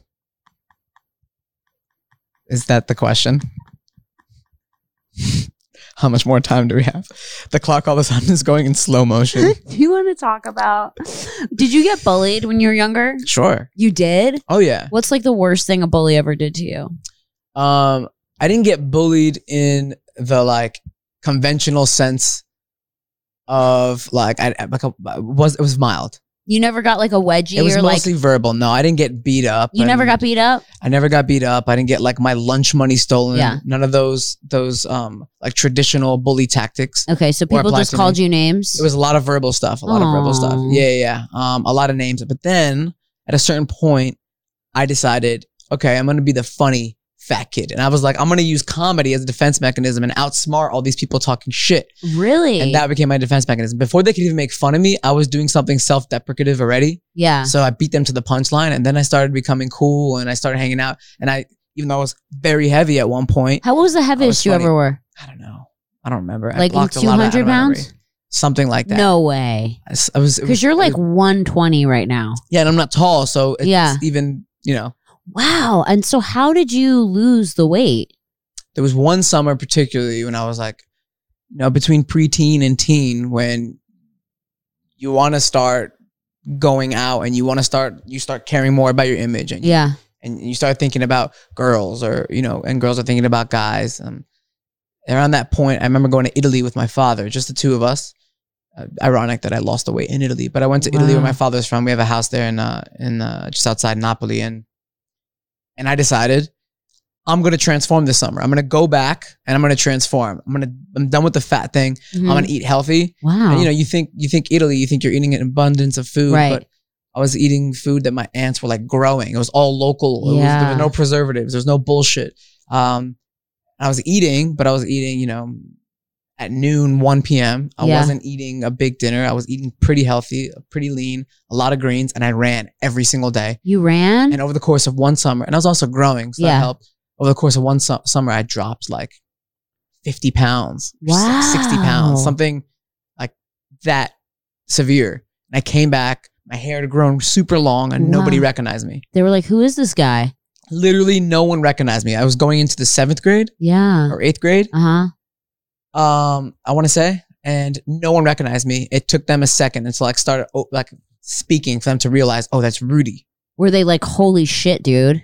Is that the question? How much more time do we have? The clock all of a sudden is going in slow motion. Do you want to talk about Did you get bullied when you were younger? Sure. You did? Oh yeah. What's like the worst thing a bully ever did to you? Um, I didn't get bullied in the like conventional sense of like I like a, was it was mild. You never got like a wedgie It was or mostly like verbal. No, I didn't get beat up. you I never didn't- got beat up? I never got beat up. I didn't get like my lunch money stolen. Yeah. None of those those um like traditional bully tactics. Okay, so Or people applied just to called me. you names. It was a lot of verbal stuff. A lot of verbal stuff. Aw. Yeah, yeah, yeah. Um, a lot of names. But then at a certain point, I decided, okay, I'm gonna be the funny fat kid, and I was like, I'm gonna use comedy as a defense mechanism and outsmart all these people talking shit. Really? And that became my defense mechanism. Before they could even make fun of me, I was doing something self-deprecative already. yeah. So I beat them to the punchline, and then I started becoming cool, and I started hanging out. And I, even though I was very heavy at one point, How what was the heaviest you funny. ever were? I don't know. I don't remember. I Like blocked a two lot of- out hundred of my memory. pounds? Something like that. No way. I s- I was it Because was- you're it like was- one twenty right now. yeah, and I'm not tall, so it's Yeah. even you know. Wow. And so how did you lose the weight? There was one summer particularly when I was like, you know, between preteen and teen, when you want to start going out and you want to start, you start caring more about your image, and Yeah. and you start thinking about girls, or you know, and girls are thinking about guys. Um, around that point, I remember going to Italy with my father, just the two of us. Uh, ironic that I lost the weight in Italy, but I went to Italy where Wow. my father's from. We have a house there in uh, in uh, just outside Napoli, and and I decided I'm gonna transform this summer. I'm gonna go back and I'm gonna transform. I'm gonna I'm done with the fat thing. Mhm. I'm gonna eat healthy. Wow. And, you know, you think you think Italy, you think you're eating an abundance of food, Right. but I was eating food that my aunts were like growing. It was all local. It was, there Yeah. was no preservatives. There was no bullshit. Um, I was eating, but I was eating, you know, at noon, one p.m. I Yeah. wasn't eating a big dinner. I was eating pretty healthy, pretty lean, a lot of greens, and I ran every single day. You ran? And over the course of one summer, and I was also growing, so Yeah. that helped. Over the course of one su- summer, I dropped like fifty pounds, Wow. sixty pounds, something like that severe. And I came back, my hair had grown super long, and nobody Wow. recognized me. They were like, who is this guy? Literally, no one recognized me. I was going into the seventh grade Yeah. or eighth grade. Uh huh. Um, I want to say, and no one recognized me. It took them a second until I started oh, like speaking for them to realize, oh, that's Rudy. Were they like, holy shit, dude?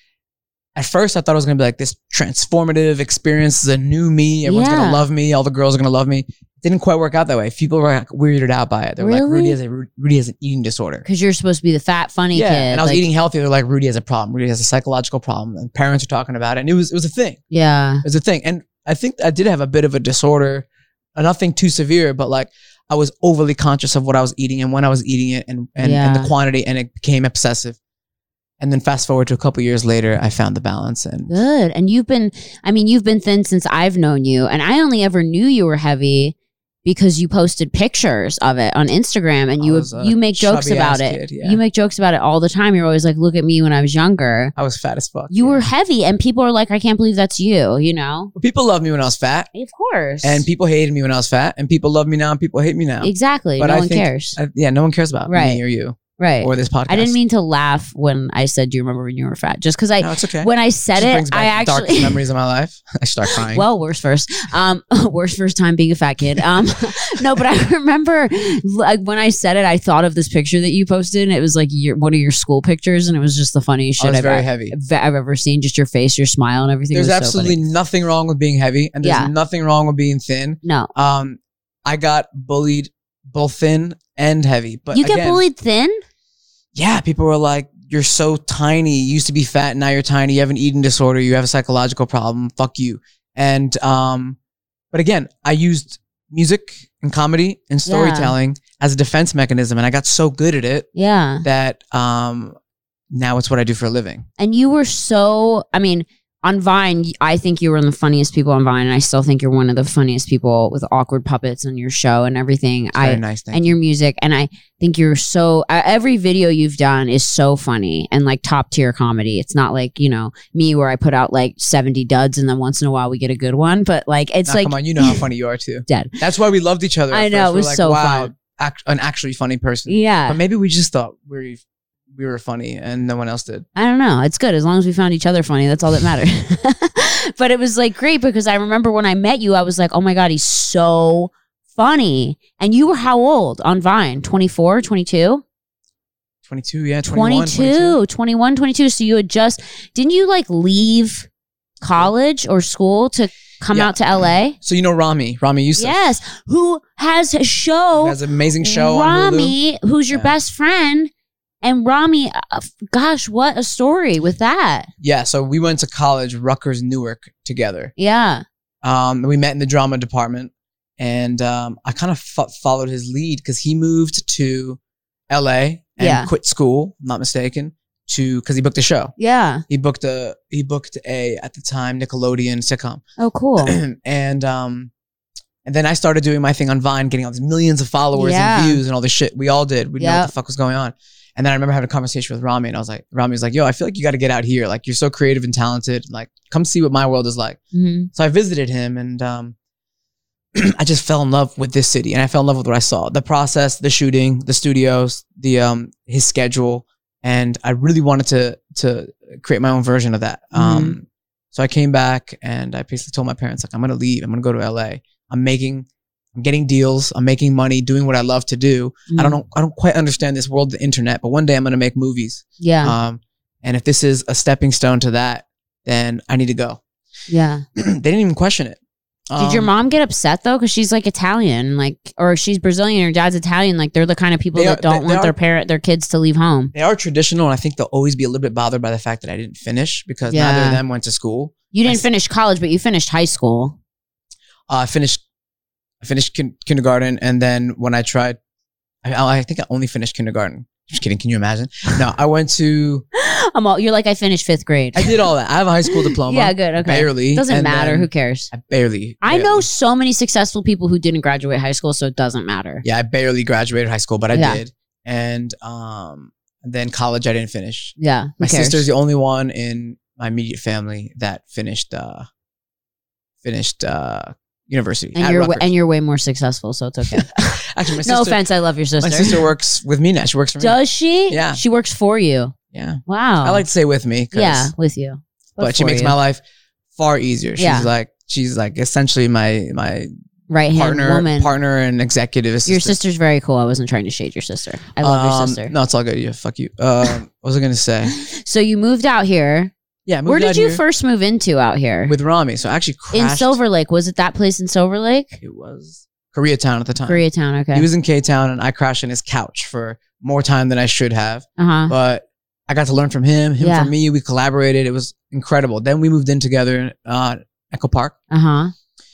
At first, I thought it was gonna be like this transformative experience. This is a new me. Everyone's Yeah. gonna love me. All the girls are gonna love me. It didn't quite work out that way. People were like weirded out by it. They were like, Really? Rudy has a Rudy has an eating disorder. Because you're supposed to be the fat, funny Yeah, kid. and I was like- eating healthy. They're like, Rudy has a problem. Rudy has a psychological problem, and parents are talking about it. And it was it was a thing. Yeah. It was a thing. And I think I did have a bit of a disorder, uh, nothing too severe, but like I was overly conscious of what I was eating and when I was eating it, and and, and Yeah. the quantity, and it became obsessive. And then fast forward to a couple years later, I found the balance. And Good. And you've been, I mean, you've been thin since I've known you. And I only ever knew you were heavy because you posted pictures of it on Instagram and I you was a you make jokes chubby about ass it. kid, yeah. You make jokes about it all the time. You're always like, look at me when I was younger. I was fat as fuck. You yeah. were heavy and people are like, I can't believe that's you, you know? But people loved me when I was fat, Of course. and people hated me when I was fat, and people love me now, and people hate me now. Exactly. But no I one think- cares. I, yeah, no one cares about Right. me or you right. or this podcast. I didn't mean to laugh when I said, do you remember when you were fat? Just because I, No, it's okay. when I said Just it, brings back I dark actually, memories of my life. I start crying. well, worst first. Um, worst first time being a fat kid. Um, no, but I remember like when I said it, I thought of this picture that you posted, and it was like your, one of your school pictures, and it was just the funniest I shit was I've, very I've, heavy. I've ever seen. Just your face, your smile, and everything. There's was absolutely so funny. nothing wrong with being heavy, and there's Yeah. nothing wrong with being thin. No, Um, I got bullied both thin and heavy, but you get again, bullied thin. Yeah, people were like, "You're so tiny. You used to be fat, now you're tiny. You have an eating disorder. You have a psychological problem. Fuck you." And um, but again, I used music and comedy and storytelling as a defense mechanism, and I got so good at it Yeah, that um, now it's what I do for a living. and you were so. I mean. On Vine, I think you were one of the funniest people on Vine, and I still think you're one of the funniest people with awkward puppets on your show and everything. It's very I nice. Thank and you. your music, and I think you're so. Uh, every video you've done is so funny and like top tier comedy. It's not like you know me where I put out like seventy duds and then once in a while we get a good one, but like it's Nah, like come on, you know how funny you are too. dead. That's why we loved each other. at I know, first. it We're was like, so wow, fun. act- an actually funny person. Yeah, But maybe we just thought we we were funny and no one else did. I don't know. It's good as long as we found each other funny. That's all that mattered. But it was like great because I remember when I met you, I was like, oh my God, he's so funny. And you were how old on Vine? twenty-four, twenty-two? twenty-two, yeah, twenty-one, twenty-two, twenty-one, twenty-two. So you had just, didn't you like leave college or school to come Yeah. out to L A? So you know Rami, Rami Youssef. Yes. Who has a show? He has an amazing show on Hulu. Rami, who's your Yeah. best friend. And Rami, uh, gosh, what a story with that. Yeah, so we went to college, Rutgers, Newark, together. Yeah. Um, we met in the drama department, and um, I kind of fo- followed his lead because he moved to L A and Yeah. quit school. I'm not mistaken. To because he booked a show. Yeah. He booked a he booked a at the time Nickelodeon sitcom, Oh, cool. and um, and then I started doing my thing on Vine, getting all these millions of followers Yeah. and views and all this shit. We all did. We didn't know Yep. what the fuck was going on. And then I remember having a conversation with Rami, and I was like, Rami was like, "Yo, I feel like you got to get out here. Like, you're so creative and talented. Like, come see what my world is like." hmm So I visited him, and um, I just fell in love with this city, and I fell in love with what I saw: the process, the shooting, the studios, the um, his schedule, and I really wanted to to create my own version of that. Um, so I came back, and I basically told my parents, like, I'm gonna leave. I'm gonna go to L A. I'm making, I'm getting deals. I'm making money, doing what I love to do. I don't know. I don't quite understand this world of the internet, but one day I'm gonna make movies. Yeah. Um, and if this is a stepping stone to that, then I need to go. yeah. They didn't even question it. Did your Um, mom get upset though? Because she's like Italian, like, or she's Brazilian, her dad's Italian. Like, they're the kind of people They that are- don't they- they want their are- parent, their kids to leave home. They are traditional, and I think they'll always be a little bit bothered by the fact that I didn't finish because neither Yeah. of them went to school. You I didn't s- finish college, but you finished high school. Uh, I finished, I finished kin- kindergarten, and then when I tried, I, I think I only finished kindergarten. Just kidding. Can you imagine? No, I went to. I'm all, you're like, I finished fifth grade. I did all that. I have a high school diploma. Yeah, good. Okay. Barely. Doesn't and matter. then Who cares? I barely. I know barely. so many successful people who didn't graduate high school, so it doesn't matter. Yeah, I barely graduated high school, but I Yeah. did. And um, and then college, I didn't finish. Yeah. Who My cares? sister's the only one in my immediate family that finished uh finished uh university. and at you're Rutgers. and you're way more successful, so it's okay. Actually, my No sister, offense, I love your sister. my sister works with me now. She works for me. Does she? Yeah. She works for you. Yeah. Wow. I like to say with me. Yeah, with you. But she for makes you. my life far easier. She's Yeah. like, she's like essentially my my right hand partner, woman. partner and executive assistant. Your sister's very cool. I wasn't trying to shade your sister. I love Um, your sister. No, it's all good. Yeah, fuck you. Um, what was I gonna say? So you moved out here. Yeah, I moved Where did out you here first move into out here? with Rami? So I actually in crashed. Silver Lake. Was it that place in Silver Lake? It was Koreatown at the time. Koreatown. Okay. He was in K-Town, and I crashed in his couch for more time than I should have. uh huh. But I got to learn from him, him Yeah. from me. We collaborated. It was incredible. Then we moved in together uh, Echo Park. Uh huh.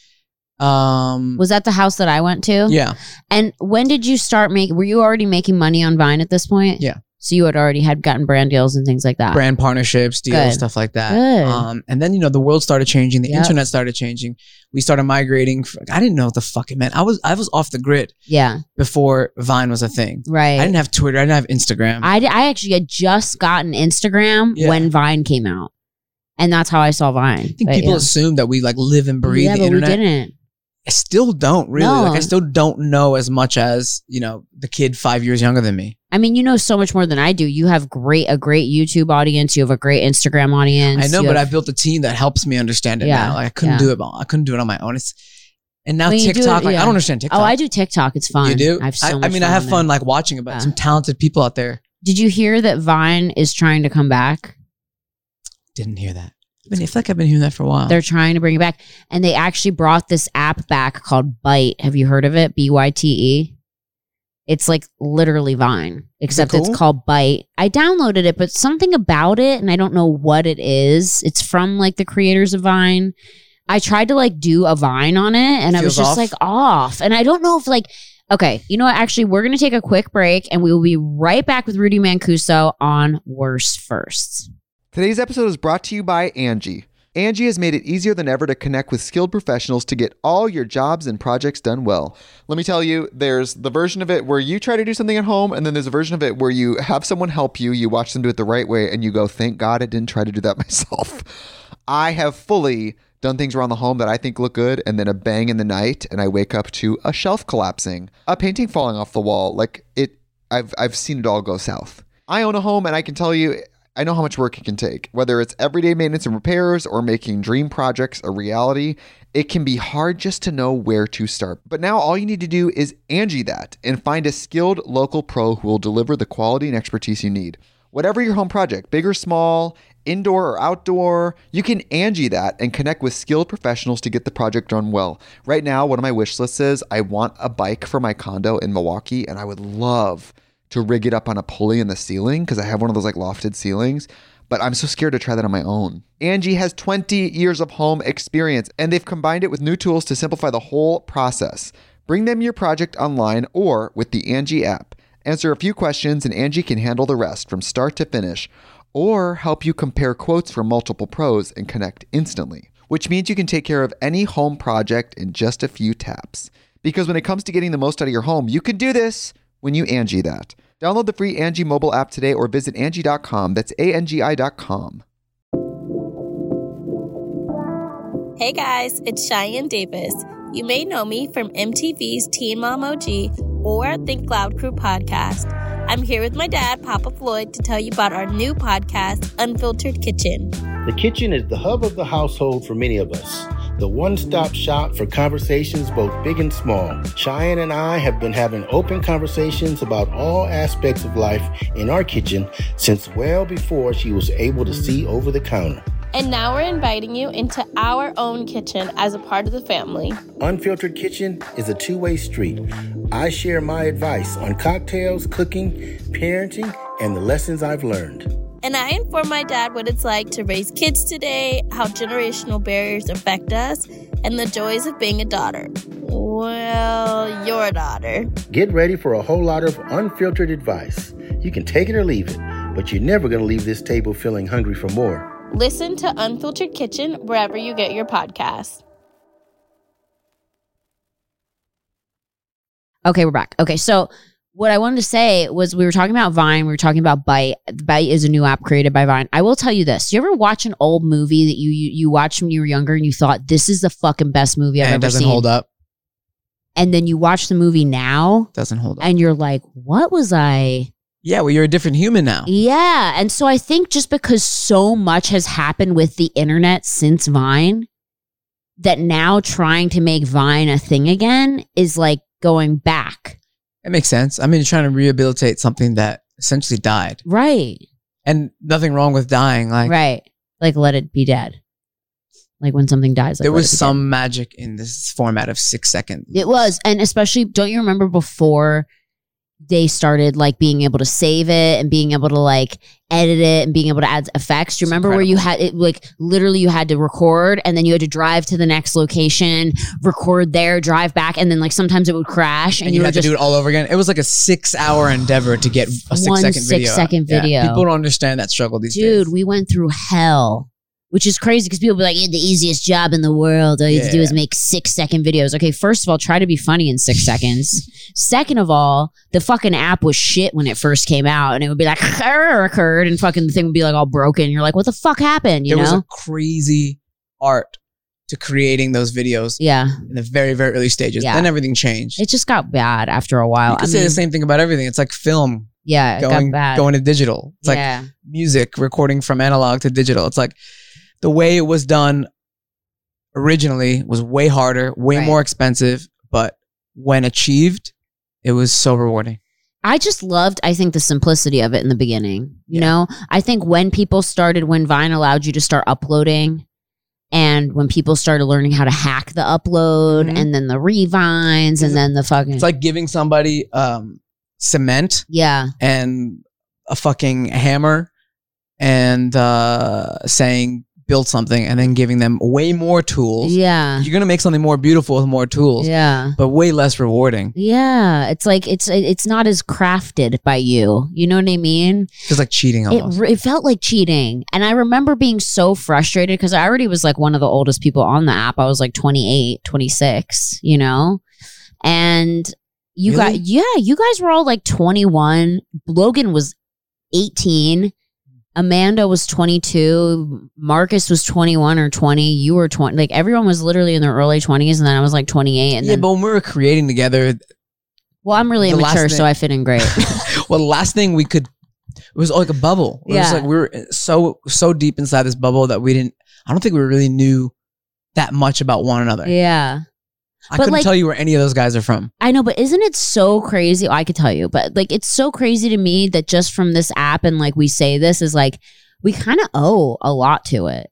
Um, Was that the house that I went to? yeah. And when did you start making? Were you already making money on Vine at this point? Yeah. So you had already had gotten brand deals and things like that. Brand partnerships, deals, Good. stuff like that. Good. Um, and then, you know, the world started changing. The Yep. internet started changing. We started migrating. f- I didn't know what the fuck it meant. I was, I was off the grid Yeah. before Vine was a thing. Right. I didn't have Twitter. I didn't have Instagram. I, di- I actually had just gotten Instagram Yeah. when Vine came out. And that's how I saw Vine. I think But people yeah. assume that we like live and breathe Yeah, the but internet. we didn't. I still don't really. No. Like I still don't know as much as, you know, the kid five years younger than me. I mean, you know so much more than I do. You have great a great YouTube audience. You have a great Instagram audience. I know, You but have- I built a team that helps me understand it Yeah, now. Like I couldn't yeah. do it. on- I couldn't do it on my own. It's and now When you do TikTok. it, like yeah. I don't understand TikTok. Oh, I do TikTok. It's fun. You do? I have so I, much I mean, I have on fun there. like watching it, but Yeah. some talented people out there. Did you hear that Vine is trying to come back? Didn't hear that. I mean, I feel like I've been hearing that for a while. They're trying to bring it back. And they actually brought this app back called Byte. Have you heard of it? B Y T E. It's like literally Vine, except cool? it's called Byte. I downloaded it, but something about it, and I don't know what it is. It's from like the creators of Vine. I tried to like do a Vine on it, and I was Feels just off? like off. And I don't know if like, okay, you know what? Actually, we're going to take a quick break, and we will be right back with Rudy Mancuso on Worst Firsts. Today's episode is brought to you by Angie. Angie has made it easier than ever to connect with skilled professionals to get all your jobs and projects done well. Let me tell you, there's the version of it where you try to do something at home, and then there's a version of it where you have someone help you, you watch them do it the right way, and you go, thank God I didn't try to do that myself. I have fully done things around the home that I think look good, and then a bang in the night, and I wake up to a shelf collapsing, a painting falling off the wall. Like it, I've I've seen it all go south. I own a home, and I can tell you, I know how much work it can take. Whether it's everyday maintenance and repairs or making dream projects a reality, it can be hard just to know where to start. But now all you need to do is Angie that and find a skilled local pro who will deliver the quality and expertise you need. Whatever your home project, big or small, indoor or outdoor, you can Angie that and connect with skilled professionals to get the project done well. Right now, one of my wish lists is I want a bike for my condo in Milwaukee, and I would love to rig it up on a pulley in the ceiling because I have one of those like lofted ceilings, but I'm so scared to try that on my own. Angie has twenty years of home experience, and they've combined it with new tools to simplify the whole process. Bring them your project online or with the Angie app. Answer a few questions and Angie can handle the rest from start to finish, or help you compare quotes from multiple pros and connect instantly, which means you can take care of any home project in just a few taps. Because when it comes to getting the most out of your home, you can do this when you Angie that. Download the free Angie mobile app today or visit Angie dot com. That's A N G I dot com. Hey guys, it's Cheyenne Davis. You may know me from M T V's Teen Mom O G or Think Loud Crew podcast. I'm here with my dad, Papa Floyd, to tell you about our new podcast, Unfiltered Kitchen. The kitchen is the hub of the household for many of us. The one-stop shop for conversations both big and small. Cheyenne and I have been having open conversations about all aspects of life in our kitchen since well before she was able to see over the counter. And now we're inviting you into our own kitchen as a part of the family. Unfiltered Kitchen is a two-way street. I share my advice on cocktails, cooking, parenting, and the lessons I've learned. And I inform my dad what it's like to raise kids today, how generational barriers affect us, and the joys of being a daughter. Well, your daughter. Get ready for a whole lot of unfiltered advice. You can take it or leave it, but you're never going to leave this table feeling hungry for more. Listen to Unfiltered Kitchen wherever you get your podcasts. Okay, we're back. Okay, so what I wanted to say was we were talking about Vine. We were talking about Byte. Byte is a new app created by Vine. I will tell you this. You ever watch an old movie that you you, you watched when you were younger and you thought, this is the fucking best movie I've and it ever doesn't seen? hold up. And then you watch the movie now Doesn't hold up. and you're like, what was I Yeah, well, you're a different human now. Yeah. And so I think just because so much has happened with the internet since Vine, that now trying to make Vine a thing again is like going back. It makes sense. I mean, you're trying to rehabilitate something that essentially died. Right. And nothing wrong with dying. Like, right. Like let it be dead. Like when something dies. Like, there let was it be some dead. magic in this format of six seconds. It was. And especially, don't you remember before they started like being able to save it and being able to like edit it and being able to add effects? Do you remember where you had it, like literally you had to record and then you had to drive to the next location, record there, drive back, and then like sometimes it would crash and, And you, you were had to just do it all over again. It was like a six-hour endeavor to get a one six-second video. six second Yeah. video. People don't understand that struggle these Dude, days. we went through hell. Which is crazy because people be like, "Yeah, the easiest job in the world. All you have to do Yeah. is make six second videos." Okay, first of all, try to be funny in six seconds. Second of all, the fucking app was shit when it first came out, and it would be like occurred, and fucking the thing would be like all broken. You're like, "What the fuck happened?" You there know? was a crazy art to creating those videos Yeah, in the very, very early stages. Yeah. Then everything changed. it just got bad after a while. You could I say mean, the same thing about everything. It's like film yeah, it going got bad. going to digital. It's like yeah, music recording from analog to digital. It's like the way it was done originally was way harder, way Right. more expensive, but when achieved, it was so rewarding. I just loved, I think, the simplicity of it in the beginning. You Yeah. know, I think when people started, when Vine allowed you to start uploading, and when people started learning how to hack the upload, Mhm. and then the revines, and then the fucking It's like giving somebody um, cement yeah, and a fucking hammer and uh, saying build something and then giving them way more tools. yeah, You're going to make something more beautiful with more tools, yeah, but way less rewarding. yeah. It's like it's it's not as crafted by you. You know what I mean? It's like cheating It almost. re- it felt like cheating, and I remember being so frustrated because I already was like one of the oldest people on the app. I was like twenty-eight, twenty-six, you know, and you Really? got yeah, you guys were all like twenty-one. Logan was eighteen. Amanda was twenty-two. Marcus was twenty-one or twenty. You were twenty. Like everyone was literally in their early twenties, and then I was like twenty-eight. And yeah, then, but when we were creating together, well, I'm really the last immature, thing- so I fit in great. well, the last thing we could, it was like a bubble. It was Yeah. like we were so so deep inside this bubble that we didn't. I don't think we really knew that much about one another. Yeah. I But, couldn't like- tell you where any of those guys are from. I know, but isn't it so crazy? Well, I could tell you, but like it's so crazy to me that just from this app and like we say this is like we kind of owe a lot to it.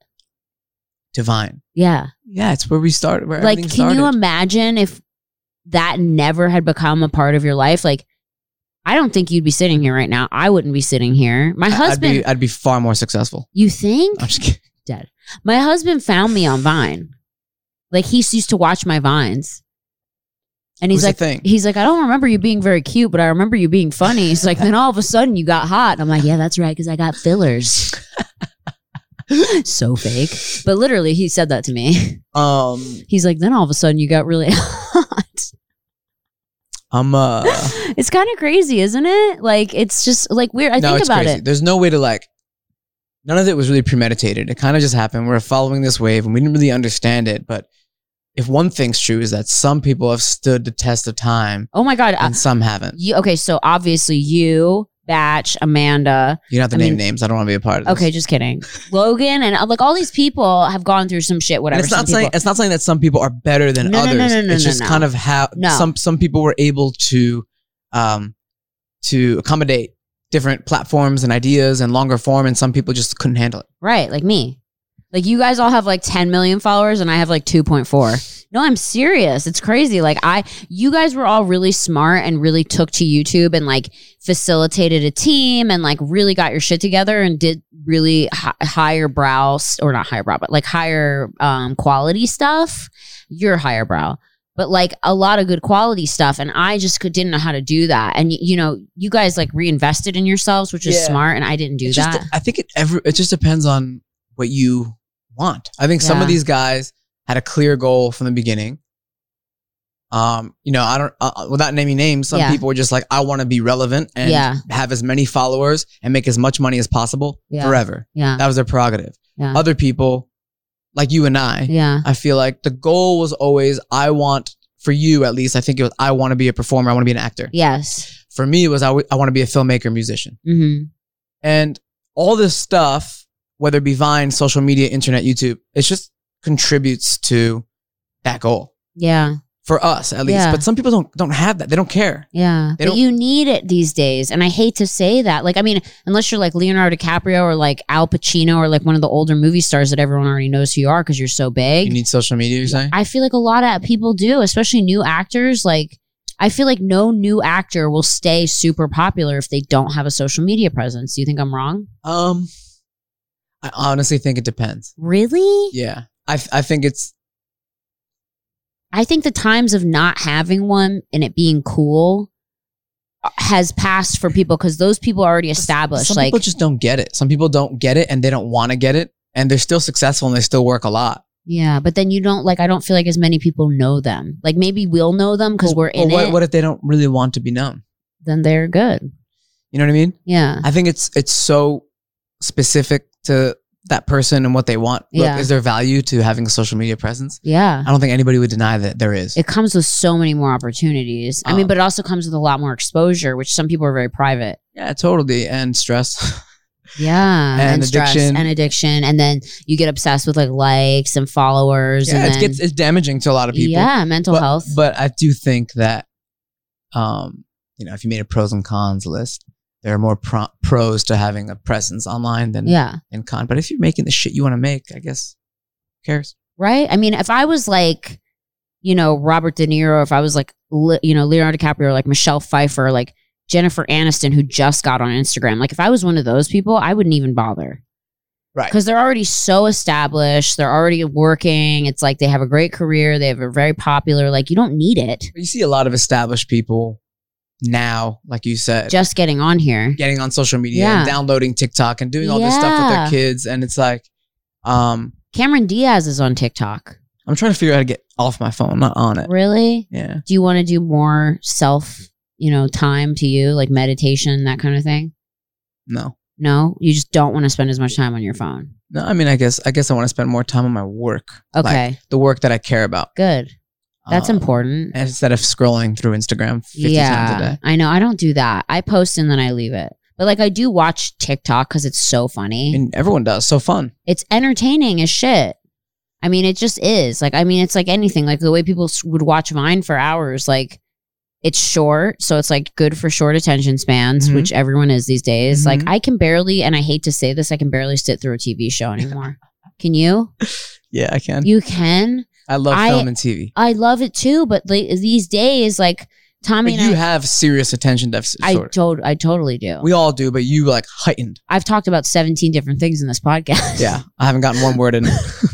Divine. Yeah. Yeah, it's where we started. Where Like, everything can started. you imagine if that never had become a part of your life? Like, I don't think you'd be sitting here right now. I wouldn't be sitting here. My I'd husband, be, I'd be far more successful. you think? I'm just kidding. Dead. My husband found me on Vine. Like he used to watch my Vines. And he's Who's the like, thing? he's like, I don't remember you being very cute, but I remember you being funny. He's like, then all of a sudden you got hot. And I'm like, yeah, that's right, because I got fillers. So fake. But literally, he said that to me. Um, He's like, then all of a sudden you got really hot. I'm uh. It's kind of crazy, isn't it? Like, it's just like weird. I no, think it's about crazy. it. There's no way to like. None of it was really premeditated. It kind of just happened. We're following this wave, and we didn't really understand it. But if one thing's true, is that some people have stood the test of time, Oh my God. Uh, and some haven't. you, okay, so obviously you, Batch, Amanda. You don't have to I name mean- names. I don't want to be a part of this. Okay, just kidding. Logan and uh, like all these people have gone through some shit, And whatever. it's not Some saying people- it's not saying that some people are better than No, no, others. no, no, no, it's no, just no. kind of how No. some some people were able to um to accommodate different platforms and ideas and longer form, and some people just couldn't handle it. Right, like me. Like you guys all have like ten million followers and I have like two point four. No, I'm serious. It's crazy. Like I, you guys were all really smart and really took to YouTube and like facilitated a team and like really got your shit together and did really hi- higher brow s- or not higher brow, but like higher um, quality stuff. You're higher brow, but like a lot of good quality stuff. And I just could, didn't know how to do that. And y- you know, you guys like reinvested in yourselves, which is Yeah. smart. And I didn't do It's that. just, I think it ever it just depends on what you want. I think some Yeah. of these guys had a clear goal from the beginning. Um, you know, I don't uh, without naming names. Some Yeah. people were just like, I want to be relevant and Yeah. have as many followers and make as much money as possible Yeah. forever. yeah. That was their prerogative. Yeah. Other people, like you and I, Yeah. I feel like the goal was always, I want, for you at least, I think it was, I want to be a performer. I want to be an actor. Yes. for me was I, w- I want to be a filmmaker, musician. Mm-hmm. And all this stuff, whether it be Vine, social media, internet, YouTube, it just contributes to that goal. Yeah. For us, at least. Yeah. But some people don't don't have that. They don't care. Yeah. They But don't- you need it these days. And I hate to say that. Like, I mean, unless you're like Leonardo DiCaprio or like Al Pacino or like one of the older movie stars that everyone already knows who you are because you're so big. You need social media, you're saying? I feel like a lot of people do, especially new actors. Like, I feel like no new actor will stay super popular if they don't have a social media presence. Do you think I'm wrong? Um, I honestly think it depends. Really? Yeah. I I think it's I think the times of not having one and it being cool has passed for people because those people are already established. some Like, people just don't get it. Some people don't get it and they don't want to get it, and they're still successful and they still work a lot. yeah, but then you don't like. I don't feel like as many people know them. Like maybe we'll know them because we're in Or what, it. what if they don't really want to be known? Then they're good. You know what I mean? Yeah. I think it's it's so specific to that person and what they want. Look, Yeah. is there value to having a social media presence? Yeah. I don't think anybody would deny that there is. It comes with so many more opportunities. I mean, Um, but it also comes with a lot more exposure, which some people are very private. yeah, totally. And stress. Yeah. And stress addiction. and addiction. And then you get obsessed with like likes and followers. yeah, and it then, gets it's damaging to a lot of people. yeah, mental but, health. But I do think that, um, you know, if you made a pros and cons list, there are more pro- pros to having a presence online than yeah. than con. But if you're making the shit you want to make, I guess, who cares? Right? I mean, if I was like, you know, Robert De Niro, if I was like, Le- you know, Leonardo DiCaprio, or like Michelle Pfeiffer, like Jennifer Aniston, who just got on Instagram, like if I was one of those people, I wouldn't even bother. Right. Because they're already so established. They're already working. It's like they have a great career. They have a very popular, like you don't need it. You see a lot of established people now, like you said, Just getting on here. getting on social media Yeah. and downloading TikTok and doing all this stuff with Yeah. their kids. And it's like, um, Cameron Diaz is on TikTok. I'm trying to figure out how to get off my phone, not on it. Really? Yeah. Do you want to do more self, you know, time to you, like meditation, that kind of thing? No. No, you just don't want to spend as much time on your phone. No, I mean, I guess I guess I want to spend more time on my work. Okay. Like the work that I care about. Good. That's Um, important. Instead of scrolling through Instagram fifty Yeah, times a day. I know. I don't do that. I post and then I leave it. But like I do watch TikTok because it's so funny. And everyone does. So fun. It's entertaining as shit. I mean, it just is. Like, I mean, it's like anything. Like the way people s- would watch Vine for hours. Like, it's short, so it's like good for short attention spans, Mhm. which everyone is these days. Mhm. Like, I can barely, and I hate to say this, I can barely sit through a T V show anymore. Can you? Yeah, I can. You can. I love I- film and T V. I love it too, but like, these days, like Tommy But and you I, have serious attention deficit I, disorder. to- I totally do. We all do, but you like heightened. I've talked about seventeen different things in this podcast. Yeah, I haven't gotten one word in.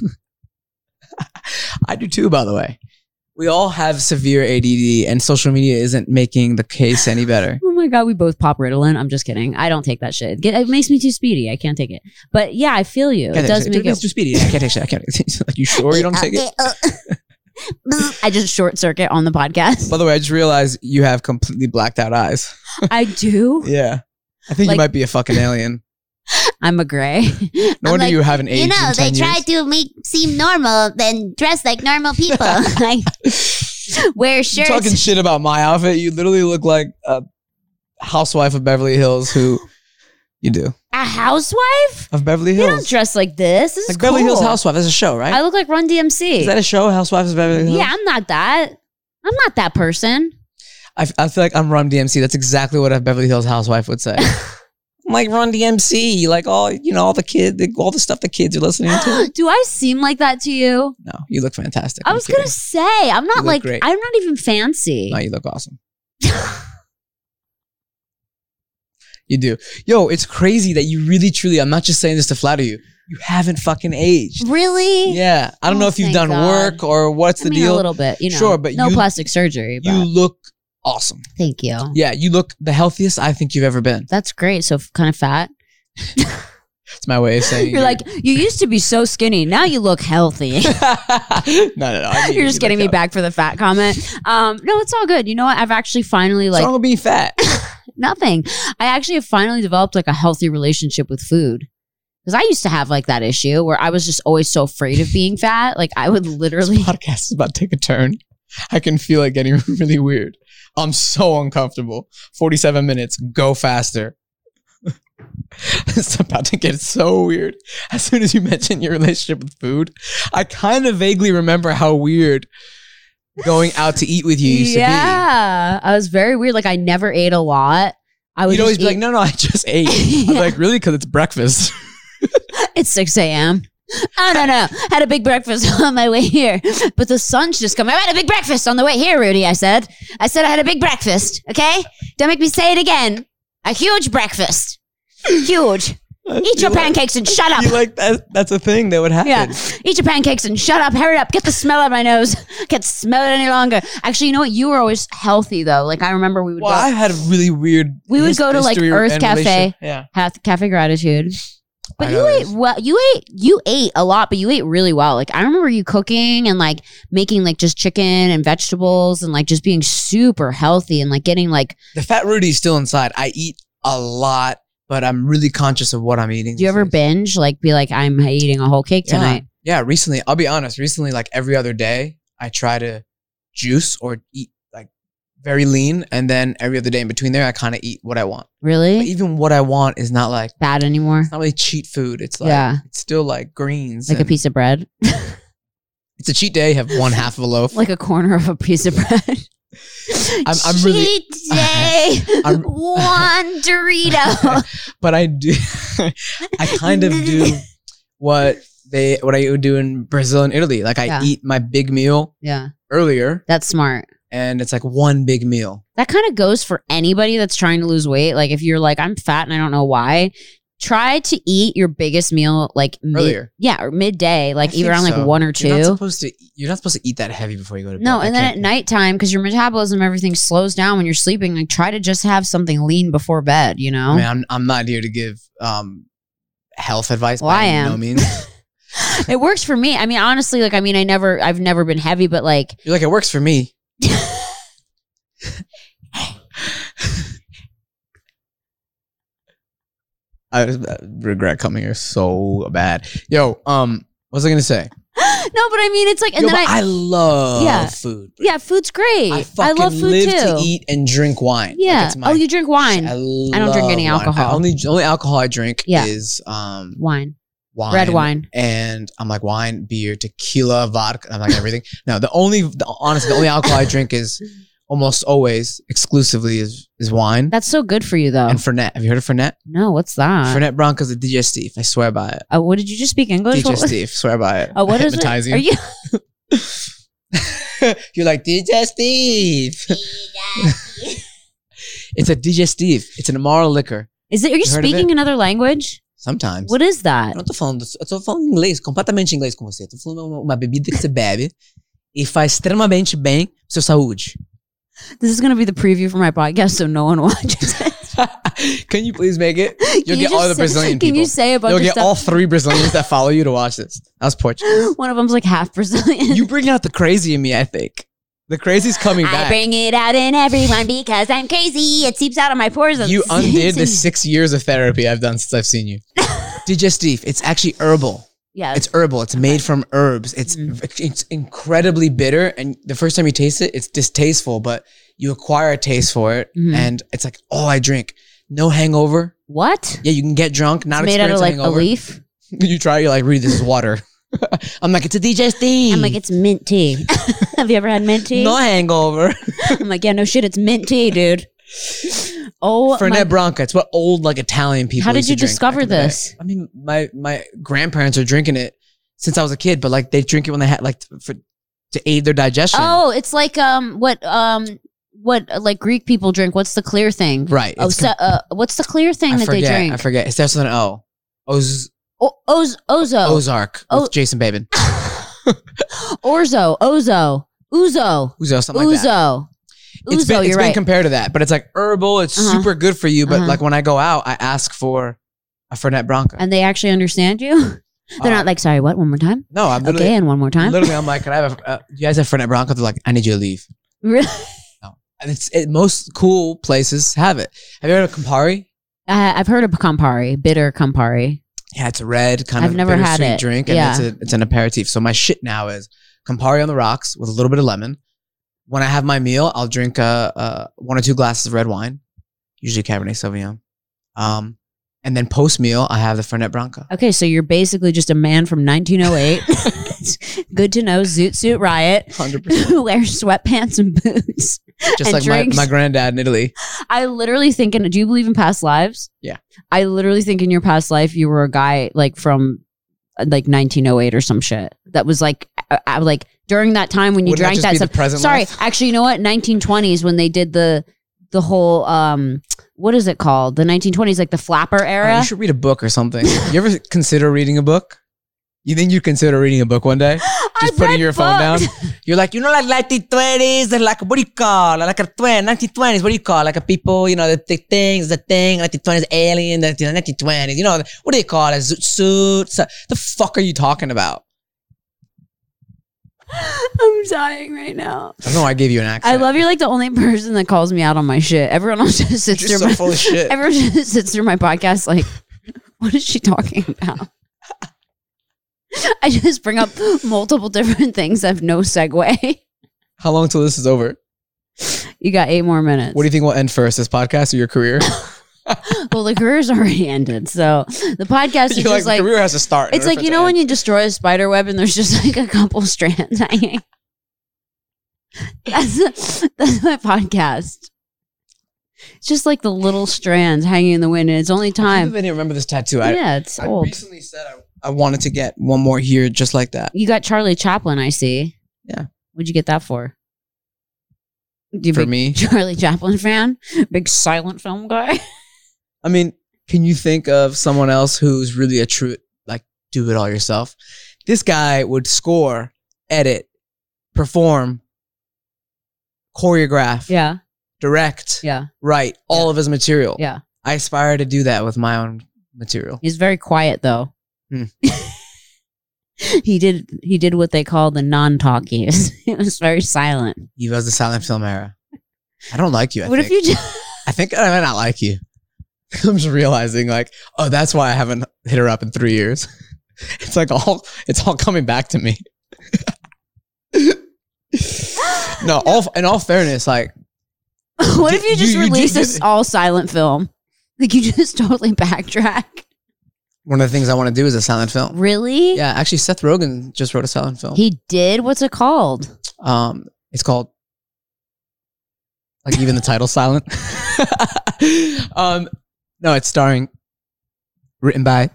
I do too, by the way. We all have severe A D D, and social media isn't making the case any better. Oh my God, we both pop Ritalin. I'm just kidding. I don't take that shit. Get- It makes me too speedy. I can't take it. But yeah, I feel you. It Can't does take make It's it. too speedy. I can't take shit. I can't. Like, you sure you don't take it? I just short circuit on the podcast. By the way, I just realized you have completely blacked out eyes. I do. Yeah, I think Like- you might be a fucking alien. I'm a gray. No wonder you haven't aged You know, in they ten try years. to make seem normal, then dress like normal people. like wear You're shirts. talking shit about my outfit. You literally look like a housewife of Beverly Hills. Who you do A housewife? of Beverly You don't Hills? dress like this. This Like is Beverly cool. Hills Housewife. That's a show, right? I look like Run D M C. Is that a show? Housewives of Beverly Hills. Yeah, I'm not that. I'm not that person. I, I feel like I'm Run D M C. That's exactly what a Beverly Hills housewife would say. I'm like Run D M C, like all you know, all the kid, the, all the stuff the kids are listening to. Do I seem like that to you? No, you look fantastic. I I'm was kidding. gonna say I'm not look like great. I'm not even fancy. No, you look awesome. You do. Yo, it's crazy that you really, truly. I'm not just saying this to flatter you. You haven't fucking aged. Really? Yeah, I don't Oh, know if you've thank done God. work or what's I the mean, deal. a little bit, you know. Sure, but no you- plastic surgery. But You look awesome. thank you. Yeah, you look the healthiest I think you've ever been. That's great. So f- kind of fat. It's my way of saying You're like you used to be so skinny. Now you look healthy. no, no, no. I mean, You're just you getting look me back for the fat comment. Um, no, it's all good. You know what? I've actually finally What's like wrong with being fat? nothing. I actually have finally developed like a healthy relationship with food. Because I used to have like that issue where I was just always so afraid of being fat. Like I would literally Podcast is about to take a turn. I can feel it getting really weird. I'm so uncomfortable. forty-seven minutes. Go faster. It's about to get so weird. As soon as you mention your relationship with food, I kind of vaguely remember how weird going out to eat with you used yeah, I was very weird. Like I never ate a lot. I to would be. You'd always just be like, eat- no, no, I just ate. I'm like, really? Because it's breakfast. It's six a.m. Oh, no, no. Had a big breakfast on my way here. But the sun's just coming. I had a big breakfast on the way here, Rudy, I said. I said I had a big breakfast, okay? Don't make me say it again. A huge breakfast. Huge. Eat your pancakes and shut up. You like that? That's a thing that would happen. Yeah. Eat your pancakes and shut up. Hurry up. Get the smell out of my nose. Can't smell it any longer. Actually, you know what? You were always healthy, though. Like, I remember we would Well, go. I had a really weird. We would his- go to, like, history Earth and Cafe. relation- Yeah. Hath- Cafe Gratitude. But I you know ate this. well. You ate you ate a lot, but you ate really well. Like I remember you cooking and like making like just chicken and vegetables and like just being super healthy and like getting like. The fat Rudy's still inside. I eat a lot, but I'm really conscious of what I'm eating. Do you these ever days. binge? Like be like, I'm eating a whole cake Yeah. tonight. Yeah, recently, I'll be honest, recently, like every other day, I try to juice or eat like very lean. And then every other day in between there, I kind of eat what I want. But Really even what I want is not like, bad anymore? it's not really cheat food. It's like, Yeah. it's still like greens. Like a and piece of bread, It's a cheat day. Have one half of a loaf. like a corner of a piece of bread. I'm, I'm really, Cheat day. I'm- One Dorito. but I do, I kind of do what they, what I would do in Brazil and Italy. Like I Yeah. eat my big meal Yeah, earlier that's smart. and it's like one big meal. That kind of goes for anybody that's trying to lose weight. Like if you're like, I'm fat and I don't know why, try to eat your biggest meal like mid- Earlier. yeah, or midday, like I either think around like so. one or You're not two. supposed to. You're not supposed to eat that heavy before you go to bed. No, That and then can't at be. nighttime, because your metabolism, everything slows down when you're sleeping. Like try to just have something lean before bed. You know, I mean, I'm I'm not here to give um health advice. Well, by I am. no means. it works for me. I mean, honestly, like I mean, I never, I've never been heavy, but like You're like, it works for me. I I regret coming here so bad. Yo, um, what was I gonna say? no, but I mean, it's like, and Yo, then but I, I, love Yeah. food. yeah, food's great. I I, fucking love food live too. to eat and drink wine. Like, Yeah. it's my oh, you drink wine. I, I don't drink any love wine. alcohol. I only only alcohol I drink Yeah. is um wine, wine, red wine. and I'm like wine, beer, tequila, vodka. I'm like everything. No, the only the, honestly the only alcohol I drink is almost always exclusively is is wine That's so good for you, though. and Fernet. Have you heard of Fernet? no, what's that? Fernet Branca is a digestif. I swear by it. Uh, what did you just speak English? What- Digestif. Swear by it. Oh, what I is hypnotize it? Are you? You're like digestif. It's a digestif. It's an Amaro liquor. Is it? Are you, You heard of speaking it? another language? Sometimes. What is that? Eu não tô falando, eu tô falando inglês, completamente inglês com você. Tô falando uma, uma bebida que você bebe e faz extremamente bem pra sua saúde. This is going to be the preview for my podcast, so no one watches it. Can you please make it? You'll Can you get all just the say- Brazilian Can people. you say a bunch You'll of get stuff? all three Brazilians that follow you to watch this. That was Portuguese. One of them's like half Brazilian. You bring out the crazy in me, I think. The crazy's coming I back. bring it out in everyone because I'm crazy. It seeps out of my pores. You undid the six years of therapy I've done since I've seen you. Digestif. It's actually herbal. Yeah, It's herbal. It's made from herbs. It's it's incredibly bitter, and the first time you taste it, it's distasteful. But you acquire a taste for it, Mhm. and it's like, oh, I drink. No hangover. what? Yeah, you can get drunk. Not It's made out of experience like a hangover. leaf. You try. You're like, read this is water. I'm like, it's a digestif. I'm like, it's mint tea. Have you ever had mint tea? no hangover. I'm like, yeah, no shit, it's mint tea, dude. Oh, Fernet my- Branca. It's what old like Italian people. How did used to you drink discover back in the day. this? I mean, my my grandparents are drinking it since I was a kid, but like they drink it when they had like for to aid their digestion. Oh, it's like um, what um, what uh, like Greek people drink. What's the clear thing? right. Oh, It's so, uh, what's the clear thing I that forget. they drink? I forget. It starts with an O. Oz O- Oz- Ozo, Ozark Oh. with Jason Babin. Orzo, Ozo, Uzo, Uzo, something like that. Uzo, It's Uzo. been, it's You're been right. compared to that, but it's like herbal. It's Uh-huh. super good for you. But Uh-huh. like when I go out, I ask for a Fernet Branca. And they actually understand you. They're Uh, not like, sorry, what? One more time. no, I'm literally, Okay, and one more time. literally, I'm like, can I have a, uh, you guys have Fernet Branca? They're like, I need you to leave. Really? And it's it, most cool places have it. Have you heard of Campari? I, I've heard of Campari, bitter Campari. Yeah, it's a red kind I've of never had bittersweet it. drink, and Yeah. it's a, it's an aperitif. So my shit now is Campari on the rocks with a little bit of lemon, when I have my meal, I'll drink uh, uh, one or two glasses of red wine, usually Cabernet Sauvignon. Um, and then post meal, I have the Fernet Branca. Okay, so you're basically just a man from nineteen oh eight. Good to know. Zoot Suit Riot. one hundred percent. Who wears sweatpants and boots. Just and like my, drinks. my granddad in Italy. I literally think in, do you believe in past lives? Yeah. I literally think in your past life, you were a guy like from uh, like nineteen oh eight or some shit. That was like, uh, uh, like during that time when you Wouldn't that drank just that be the stuff. present Sorry, life? actually, you know what? nineteen twenties when they did the, the whole, um, what is it called? The nineteen twenties, like the flapper Uh, era. you should read a book or something. You ever consider reading a book? You think you'd consider reading a book one day? Just I've putting read your phone down? books. You're like, you know, like nineteen twenties, they're like, what do you call it? Like a twenty, nineteen twenties, what do you call it? Like a people, you know, the, the things, the thing, nineteen twenties, alien, the, the nineteen twenties, you know, what do they call it? Zoot suits. The fuck are you talking about? I'm dying right now. I don't know why I gave you an accent. I love you're like the only person that calls me out on my shit. Everyone else just sits You're through so my full of shit. Everyone just sits through my podcast like, what is she talking about? I just bring up multiple different things that have no segue. How long till this is over? You got eight more minutes. What do you think will end first, this podcast or your career? Well, the career's already ended, so the podcast is You're just like, like, the career has to start. in it's order like for it you to know when end. you destroy a spider web and there's just like a couple strands hanging. That's that's my podcast. It's just like the little strands hanging in the wind, and it's only I time. didn't remember this tattoo. I, Yeah, it's I old. recently said I, I wanted to get one more here just like that. You got Charlie Chaplin, I see. Yeah. What'd you get that for? Do you For big me? Charlie Chaplin fan? Big silent film guy? I mean, can you think of someone else who's really a true, like, do it all yourself? This guy would score, edit, perform, choreograph, Yeah. direct, Yeah. write all of his material. Yeah. I aspire to do that with my own material. He's very quiet though. Hmm. he did he did what they call the non-talkies. It was very silent. He was the silent film era. I don't like you. I what think. if you just I think I might not like you. I'm just realizing, like, oh, that's why I haven't hit her up in three years. It's like all, it's all coming back to me. No, all in all fairness, like, what if you You- just you release did- this all silent film? Like you just totally backtrack. one of the things I want to do is a silent film. Really? Yeah, actually, Seth Rogen just wrote a silent film. He did? What's it called? Um, it's called, like, even the title's silent. um, no, it's starring, written by.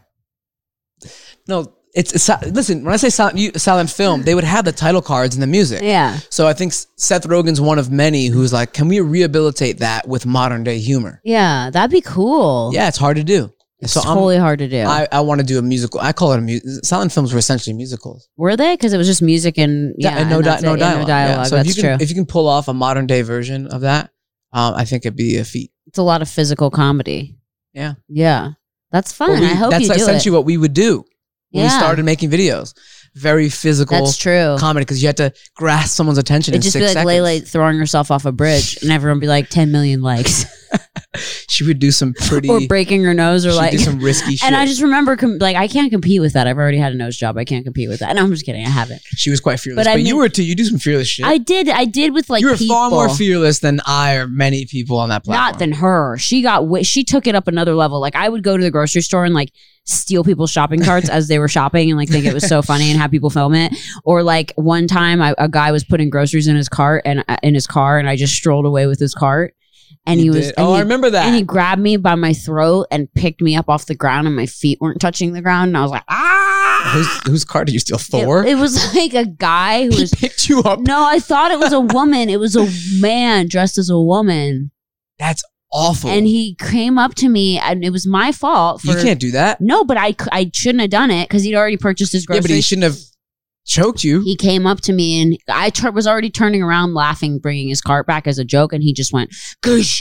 No, it's, it's listen. When I say silent, you, silent film, they would have the title cards and the music. Yeah. So I think Seth Rogen's one of many who's like, can we rehabilitate that with modern day humor? Yeah, that'd be cool. Yeah, it's hard to do. It's so I'm- totally hard to do. I, I want to do a musical. I call it a music. Silent films were essentially musicals. Were they? Because it was just music and yeah, and no, and di- that's no it. Yeah, dialogue. no dialogue. Yeah. So That's if you can, true. if you can pull off a modern day version of that, um, I think it'd be a feat. It's a lot of physical comedy. Yeah. Yeah. That's fun. But we- I hope that's you do essentially it. what we would do when we Yeah. started making videos. Very physical That's true. comedy because you had to grasp someone's attention in It'd just six be like seconds. Lele throwing herself off a bridge and everyone be like ten million likes. She would do some pretty, Or breaking her nose or she'd like do some risky shit. And I just remember com- like I can't compete with that. I've already had a nose job. I can't compete with that. And I'm just kidding. I haven't. she was quite fearless. But But, I you mean- were too. You do some fearless shit. I did. I did with like you were people. far more fearless than I or many people on that platform. Not than her. She got wi- she took it up another level. Like I would go to the grocery store and like steal people's shopping carts as they were shopping and like think it was so funny and have people film it. Or like one time I, a guy was putting groceries in his cart and uh, in his car and I just strolled away with his cart and he You was did? and Oh, he, I remember that. and he grabbed me by my throat and picked me up off the ground and my feet weren't touching the ground and I was like ah. Whose, whose car did you steal? It, Thor? it was like a guy who he was picked you up. no, I thought it was a woman. It was a man dressed as a woman. That's awful. And he came up to me and it was my fault for you can't do that. no, but I, c- I shouldn't have done it because he'd already purchased his Yeah, groceries. but he shouldn't have choked you. He came up to me and I tur- was already turning around laughing, bringing his cart back as a joke. And he just went, Goosh,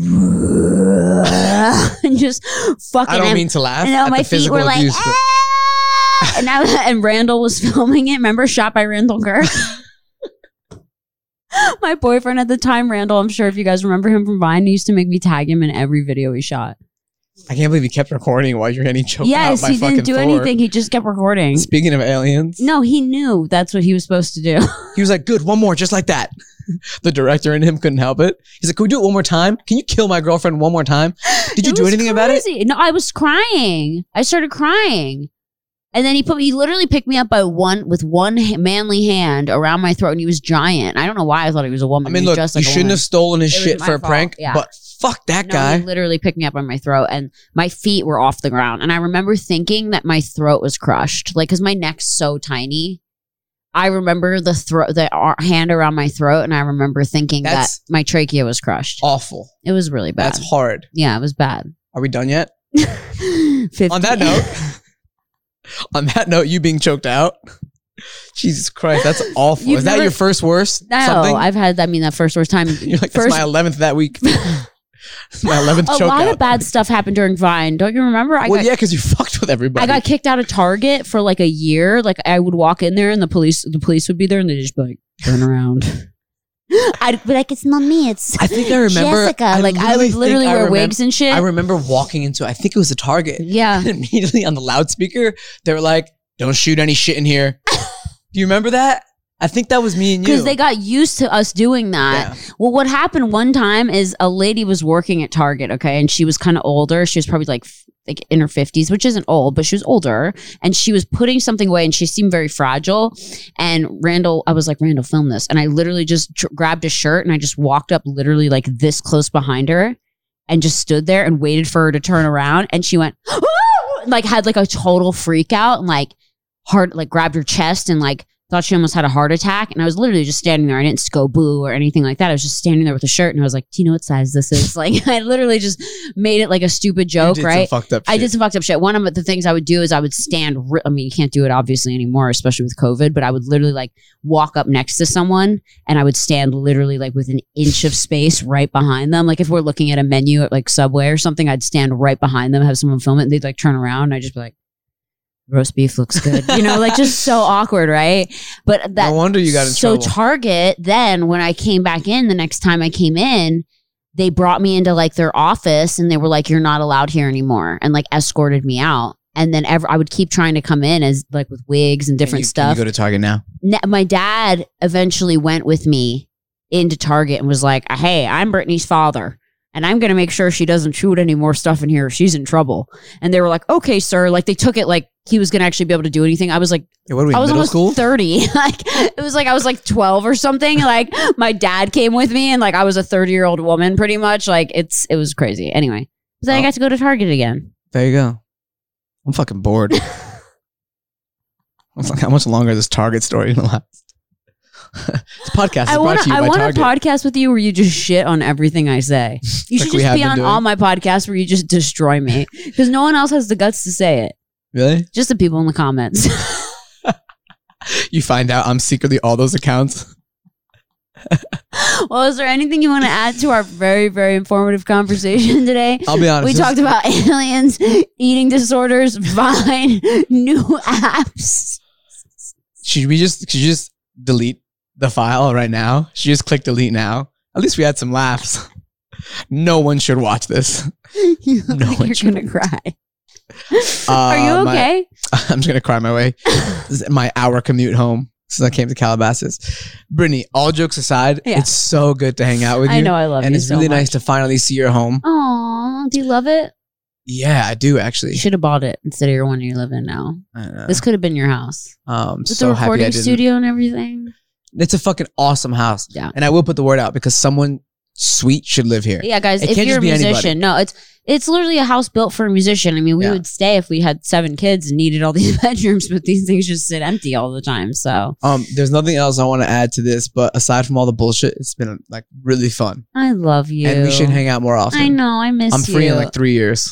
and just fucking. I don't and- mean to laugh. and now at my the feet physical were like, abuse, but- "Ah!" and, I, and Randall was filming it. Remember, shot by Randall Kirk. My boyfriend at the time, Randall, I'm sure if you guys remember him from Vine, he used to make me tag him in every video he shot. I can't believe he kept recording while you're getting choked Yes, out by he fucking didn't do Thor. anything. He just kept recording. Speaking of aliens, No, he knew that's what he was supposed to do. he was like, "Good, one more, just like that." the director in him couldn't help it. He's like, can we do it one more time? Can you kill my girlfriend one more time? Did you It do was anything about it? crazy. No, I was crying. I started crying. And then he put me, he literally picked me up by one, with one ha- manly hand around my throat, and he was giant. I don't know why I thought he was a woman. I mean, He was look, dressed you like a shouldn't woman. have stolen his It was shit my for a fault, prank, yeah. but fuck that No, guy. he literally picked me up on my throat, and my feet were off the ground. And I remember thinking that my throat was crushed, like, because my neck's so tiny. I remember the throat, the ar- hand around my throat, and I remember thinking That's- that my trachea was crushed. Awful. It was really bad. That's hard. Yeah, it was bad. Are we done yet? fifty On that note, on that note, you being choked out. Jesus Christ, that's awful. You've Is that never- your first worst? no, Something? I've had. I mean, that first worst time. You're like, that's first, my eleventh that week. It's my eleventh a choke lot out. of bad stuff happened during Vine. Don't you remember? I well, got, yeah, because you fucked with everybody. I got kicked out of Target for like a year. Like I would walk in there and the police, the police would be there and they'd just be like, turn around. I'd be like, it's not me. It's I think I remember. Jessica. I Like I literally would literally think I wear remem- wigs and shit. I remember walking into, I think it was a Target. yeah. And immediately on the loudspeaker, they were like, don't shoot any shit in here. Do you remember that? I think that was me and you. Because they got used to us doing that. Yeah. Well, what happened one time is a lady was working at Target, okay, and she was kind of older. She was probably like f- like in her fifties, which isn't old, but she was older, and she was putting something away, and she seemed very fragile. And Randall, I was like, Randall, film this, and I literally just tr- grabbed a shirt and I just walked up, literally like this close behind her, and just stood there and waited for her to turn around, and she went, "Woo!" like had like a total freak out, and like heart, like grabbed her chest and like. Thought she almost had a heart attack, and I was literally just standing there. I didn't go boo or anything like that. I was just standing there with a shirt, and I was like, "Do you know what size this is?" Like, I literally just made it like a stupid You joke, did right? Some fucked up shit. I did some fucked up shit. One of the things I would do is I would stand. Ri- I mean, you can't do it obviously anymore, especially with COVID. But I would literally like walk up next to someone, and I would stand literally like with an inch of space right behind them. Like if we're looking at a menu at like Subway or something, I'd stand right behind them, have someone film it, and they'd like turn around, and I'd just be like, roast beef looks good, you know, like just so awkward, right? But that No wonder you got in so trouble. Target. Then when I came back in, the next time I came in, they brought me into like their office, and they were like, "You're not allowed here anymore," and like escorted me out. And then ever, I would keep trying to come in as like with wigs and Can different you- stuff. Can you go to Target now? Ne- my dad eventually went with me into Target and was like, "Hey, I'm Brittany's father, and I'm going to make sure she doesn't shoot any more stuff in here. She's in trouble." And they were like, "Okay, sir." Like they took it like he was going to actually be able to do anything. I was like, Yeah, what are we, I was middle almost school? thirty. Like it was like I was like twelve or something. Like my dad came with me, and like I was a thirty year old woman pretty much. Like it's, it was crazy. Anyway, so then I Oh. got to go to Target again. There you go. I'm fucking bored. I was like, how much longer is this Target story gonna last? This podcast is I brought want to you I by want Target. a podcast with you where you just shit on everything I say. You Like should we just have be been on doing. all my podcasts where you just destroy me because no one else has the guts to say it. Really? Just the people in the comments. You find out I'm secretly all those accounts. Well, is there anything you want to add to our very, very informative conversation today? I'll be honest. We this- talked about aliens, eating disorders, Vine, new apps. Should we just should you just delete the file right now? Should you just click delete now? At least we had some laughs. No one should watch this. You look No like one you're should. gonna cry. Uh, Are you my- okay? I'm just gonna cry my way. This is my hour commute home since I came to Calabasas. Brittany, all jokes aside, Yeah. it's so good to hang out with you. I know I love and you it's so really much. nice to finally see your home. Aw, do you love it? Yeah, I do You actually. should have bought it instead of your one you live in now. I know. This could have been your house um, with so the happy I recording didn't. studio and everything. It's a fucking awesome house. Yeah. And I will put the word out because someone sweet should live here. Yeah, guys, It if can't you're a just be anybody. musician, no, it's it's literally a house built for a musician. I mean, we Yeah. would stay if we had seven kids and needed all these bedrooms, but these things just sit empty all the time. So Um, there's nothing else I want to add to this, but aside from all the bullshit, it's been like really fun. I love you, And we should hang out more often. I know, I miss I'm you. free in like three years.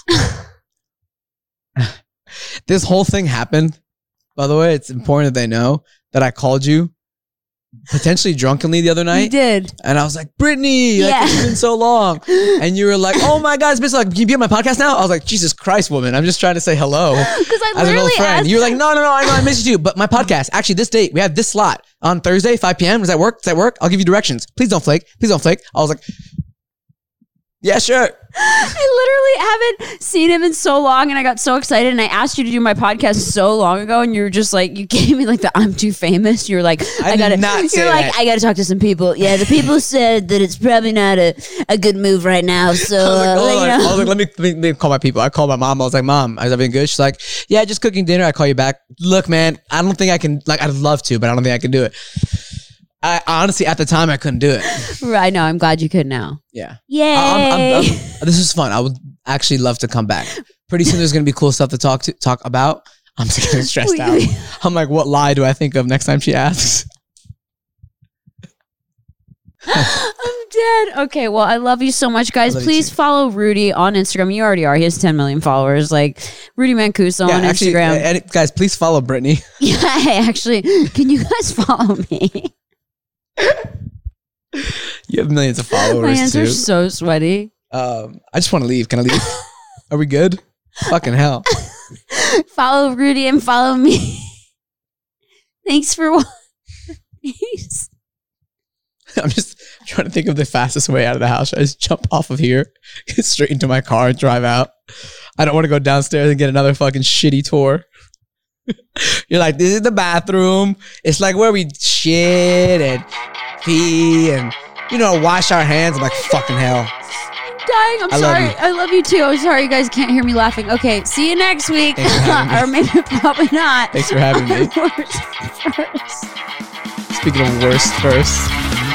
This whole thing happened. By the way, it's important that they know that I called you potentially drunkenly the other You night. did. And I was like, Brittany, like, Yeah. it's been so long. And you were like, oh my God, it's been so long. Can you be on my podcast now? I was like, Jesus Christ, woman. I'm just trying to say hello Because I as an old literally friend. asked. You were like, no, no, no, I know, I miss you too. But my podcast, actually, this date, we have this slot on Thursday, five p.m. Does that work? Does that work? I'll give you directions. Please don't flake. Please don't flake. I was like, Yeah, sure. I literally haven't seen him in so long, and I got so excited, and I asked you to do my podcast so long ago, and you were just like, you gave me like the I'm too famous. You were like, I, I did gotta, not say you're like, that. I gotta talk to some people. Yeah, the people said that it's probably not a, a good move right now. So, I was like, uh, hold you on. know. I was like, let me, let me let me call my people. I called my mom. I was like, Mom, is everything good? She's like, yeah, just cooking dinner. I call you back. Look, man, I don't think I can, like, I'd love to, but I don't think I can do it. I honestly, at the time, I couldn't do it. Right, no, I'm glad you could now. Yeah. Yay. I'm, I'm, I'm, this is fun. I would actually love to come back. Pretty soon there's going to be cool stuff to talk to talk about. I'm just getting stressed out. I'm like, what lie do I think of next time she asks? I'm dead. Okay, well, I love you so much, guys. I love you Please too. follow Rudy on Instagram. You already are. He has ten million followers. Like, Rudy Mancuso on actually, Instagram. uh, and guys, please follow Brittany. Yeah, hey, actually, can you guys follow me? You have millions of My followers hands too. are so sweaty. Um, I just want to leave. Can I leave? Are we good? Fucking hell. Follow Rudy and follow me. Thanks for watching. I'm just trying to think of the fastest way out of the house. Should I just jump off of here, get straight into my car and drive out? I don't want to go downstairs and get another fucking shitty tour. You're like, this is the bathroom. It's like where we shit and pee and, you know, wash our hands. I'm like, fucking hell. Dying. I'm I love sorry. you. I love you too. I'm sorry you guys can't hear me laughing. Okay, see you next week. Thanks for having me. Or maybe probably not. Thanks for having me. Worst first. Speaking of worst first.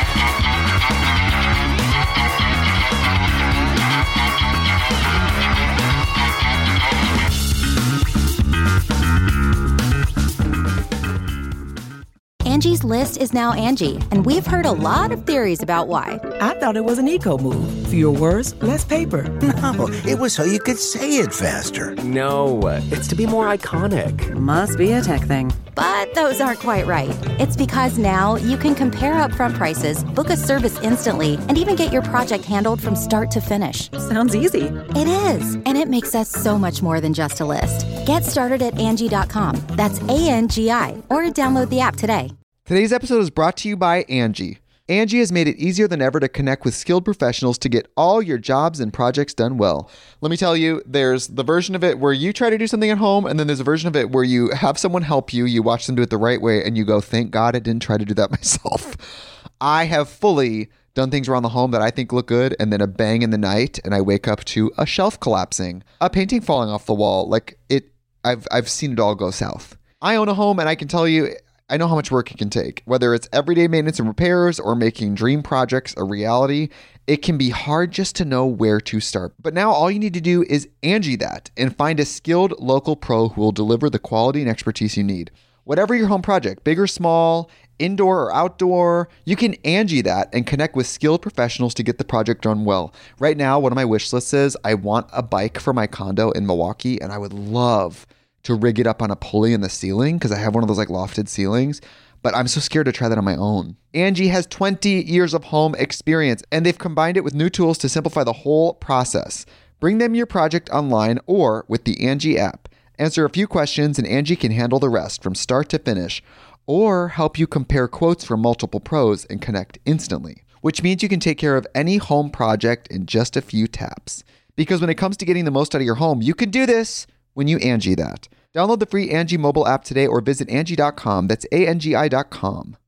Angie's List is now Angie, and we've heard a lot of theories about why. I thought it was an eco move. Fewer words, less paper. No, it was so you could say it faster. No, it's to be more iconic. Must be a tech thing. But those aren't quite right. It's because now you can compare upfront prices, book a service instantly, and even get your project handled from start to finish. Sounds easy. It is, and it makes us so much more than just a list. Get started at Angie dot com. That's A N G I, or download the app today. Today's episode is brought to you by Angie. Angie has made it easier than ever to connect with skilled professionals to get all your jobs and projects done well. Let me tell you, there's the version of it where you try to do something at home, and then there's a version of it where you have someone help you, you watch them do it the right way, and you go, thank God I didn't try to do that myself. I have fully done things around the home that I think look good, and then a bang in the night, and I wake up to a shelf collapsing, a painting falling off the wall. Like, it, I've I've seen it all go south. I own a home, and I can tell you, I know how much work it can take. Whether it's everyday maintenance and repairs or making dream projects a reality, it can be hard just to know where to start. But now all you need to do is Angie that and find a skilled local pro who will deliver the quality and expertise you need. Whatever your home project, big or small, indoor or outdoor, you can Angie that and connect with skilled professionals to get the project done well. Right now, one of my wish lists is I want a bike for my condo in Milwaukee, and I would love to rig it up on a pulley in the ceiling because I have one of those like lofted ceilings, but I'm so scared to try that on my own. Angie has twenty years of home experience, and they've combined it with new tools to simplify the whole process. Bring them your project online or with the Angie app. Answer a few questions and Angie can handle the rest from start to finish, or help you compare quotes from multiple pros and connect instantly, which means you can take care of any home project in just a few taps. Because when it comes to getting the most out of your home, you can do this when you Angie that. Download the free Angie mobile app today or visit Angie dot com. That's A N G I dot com.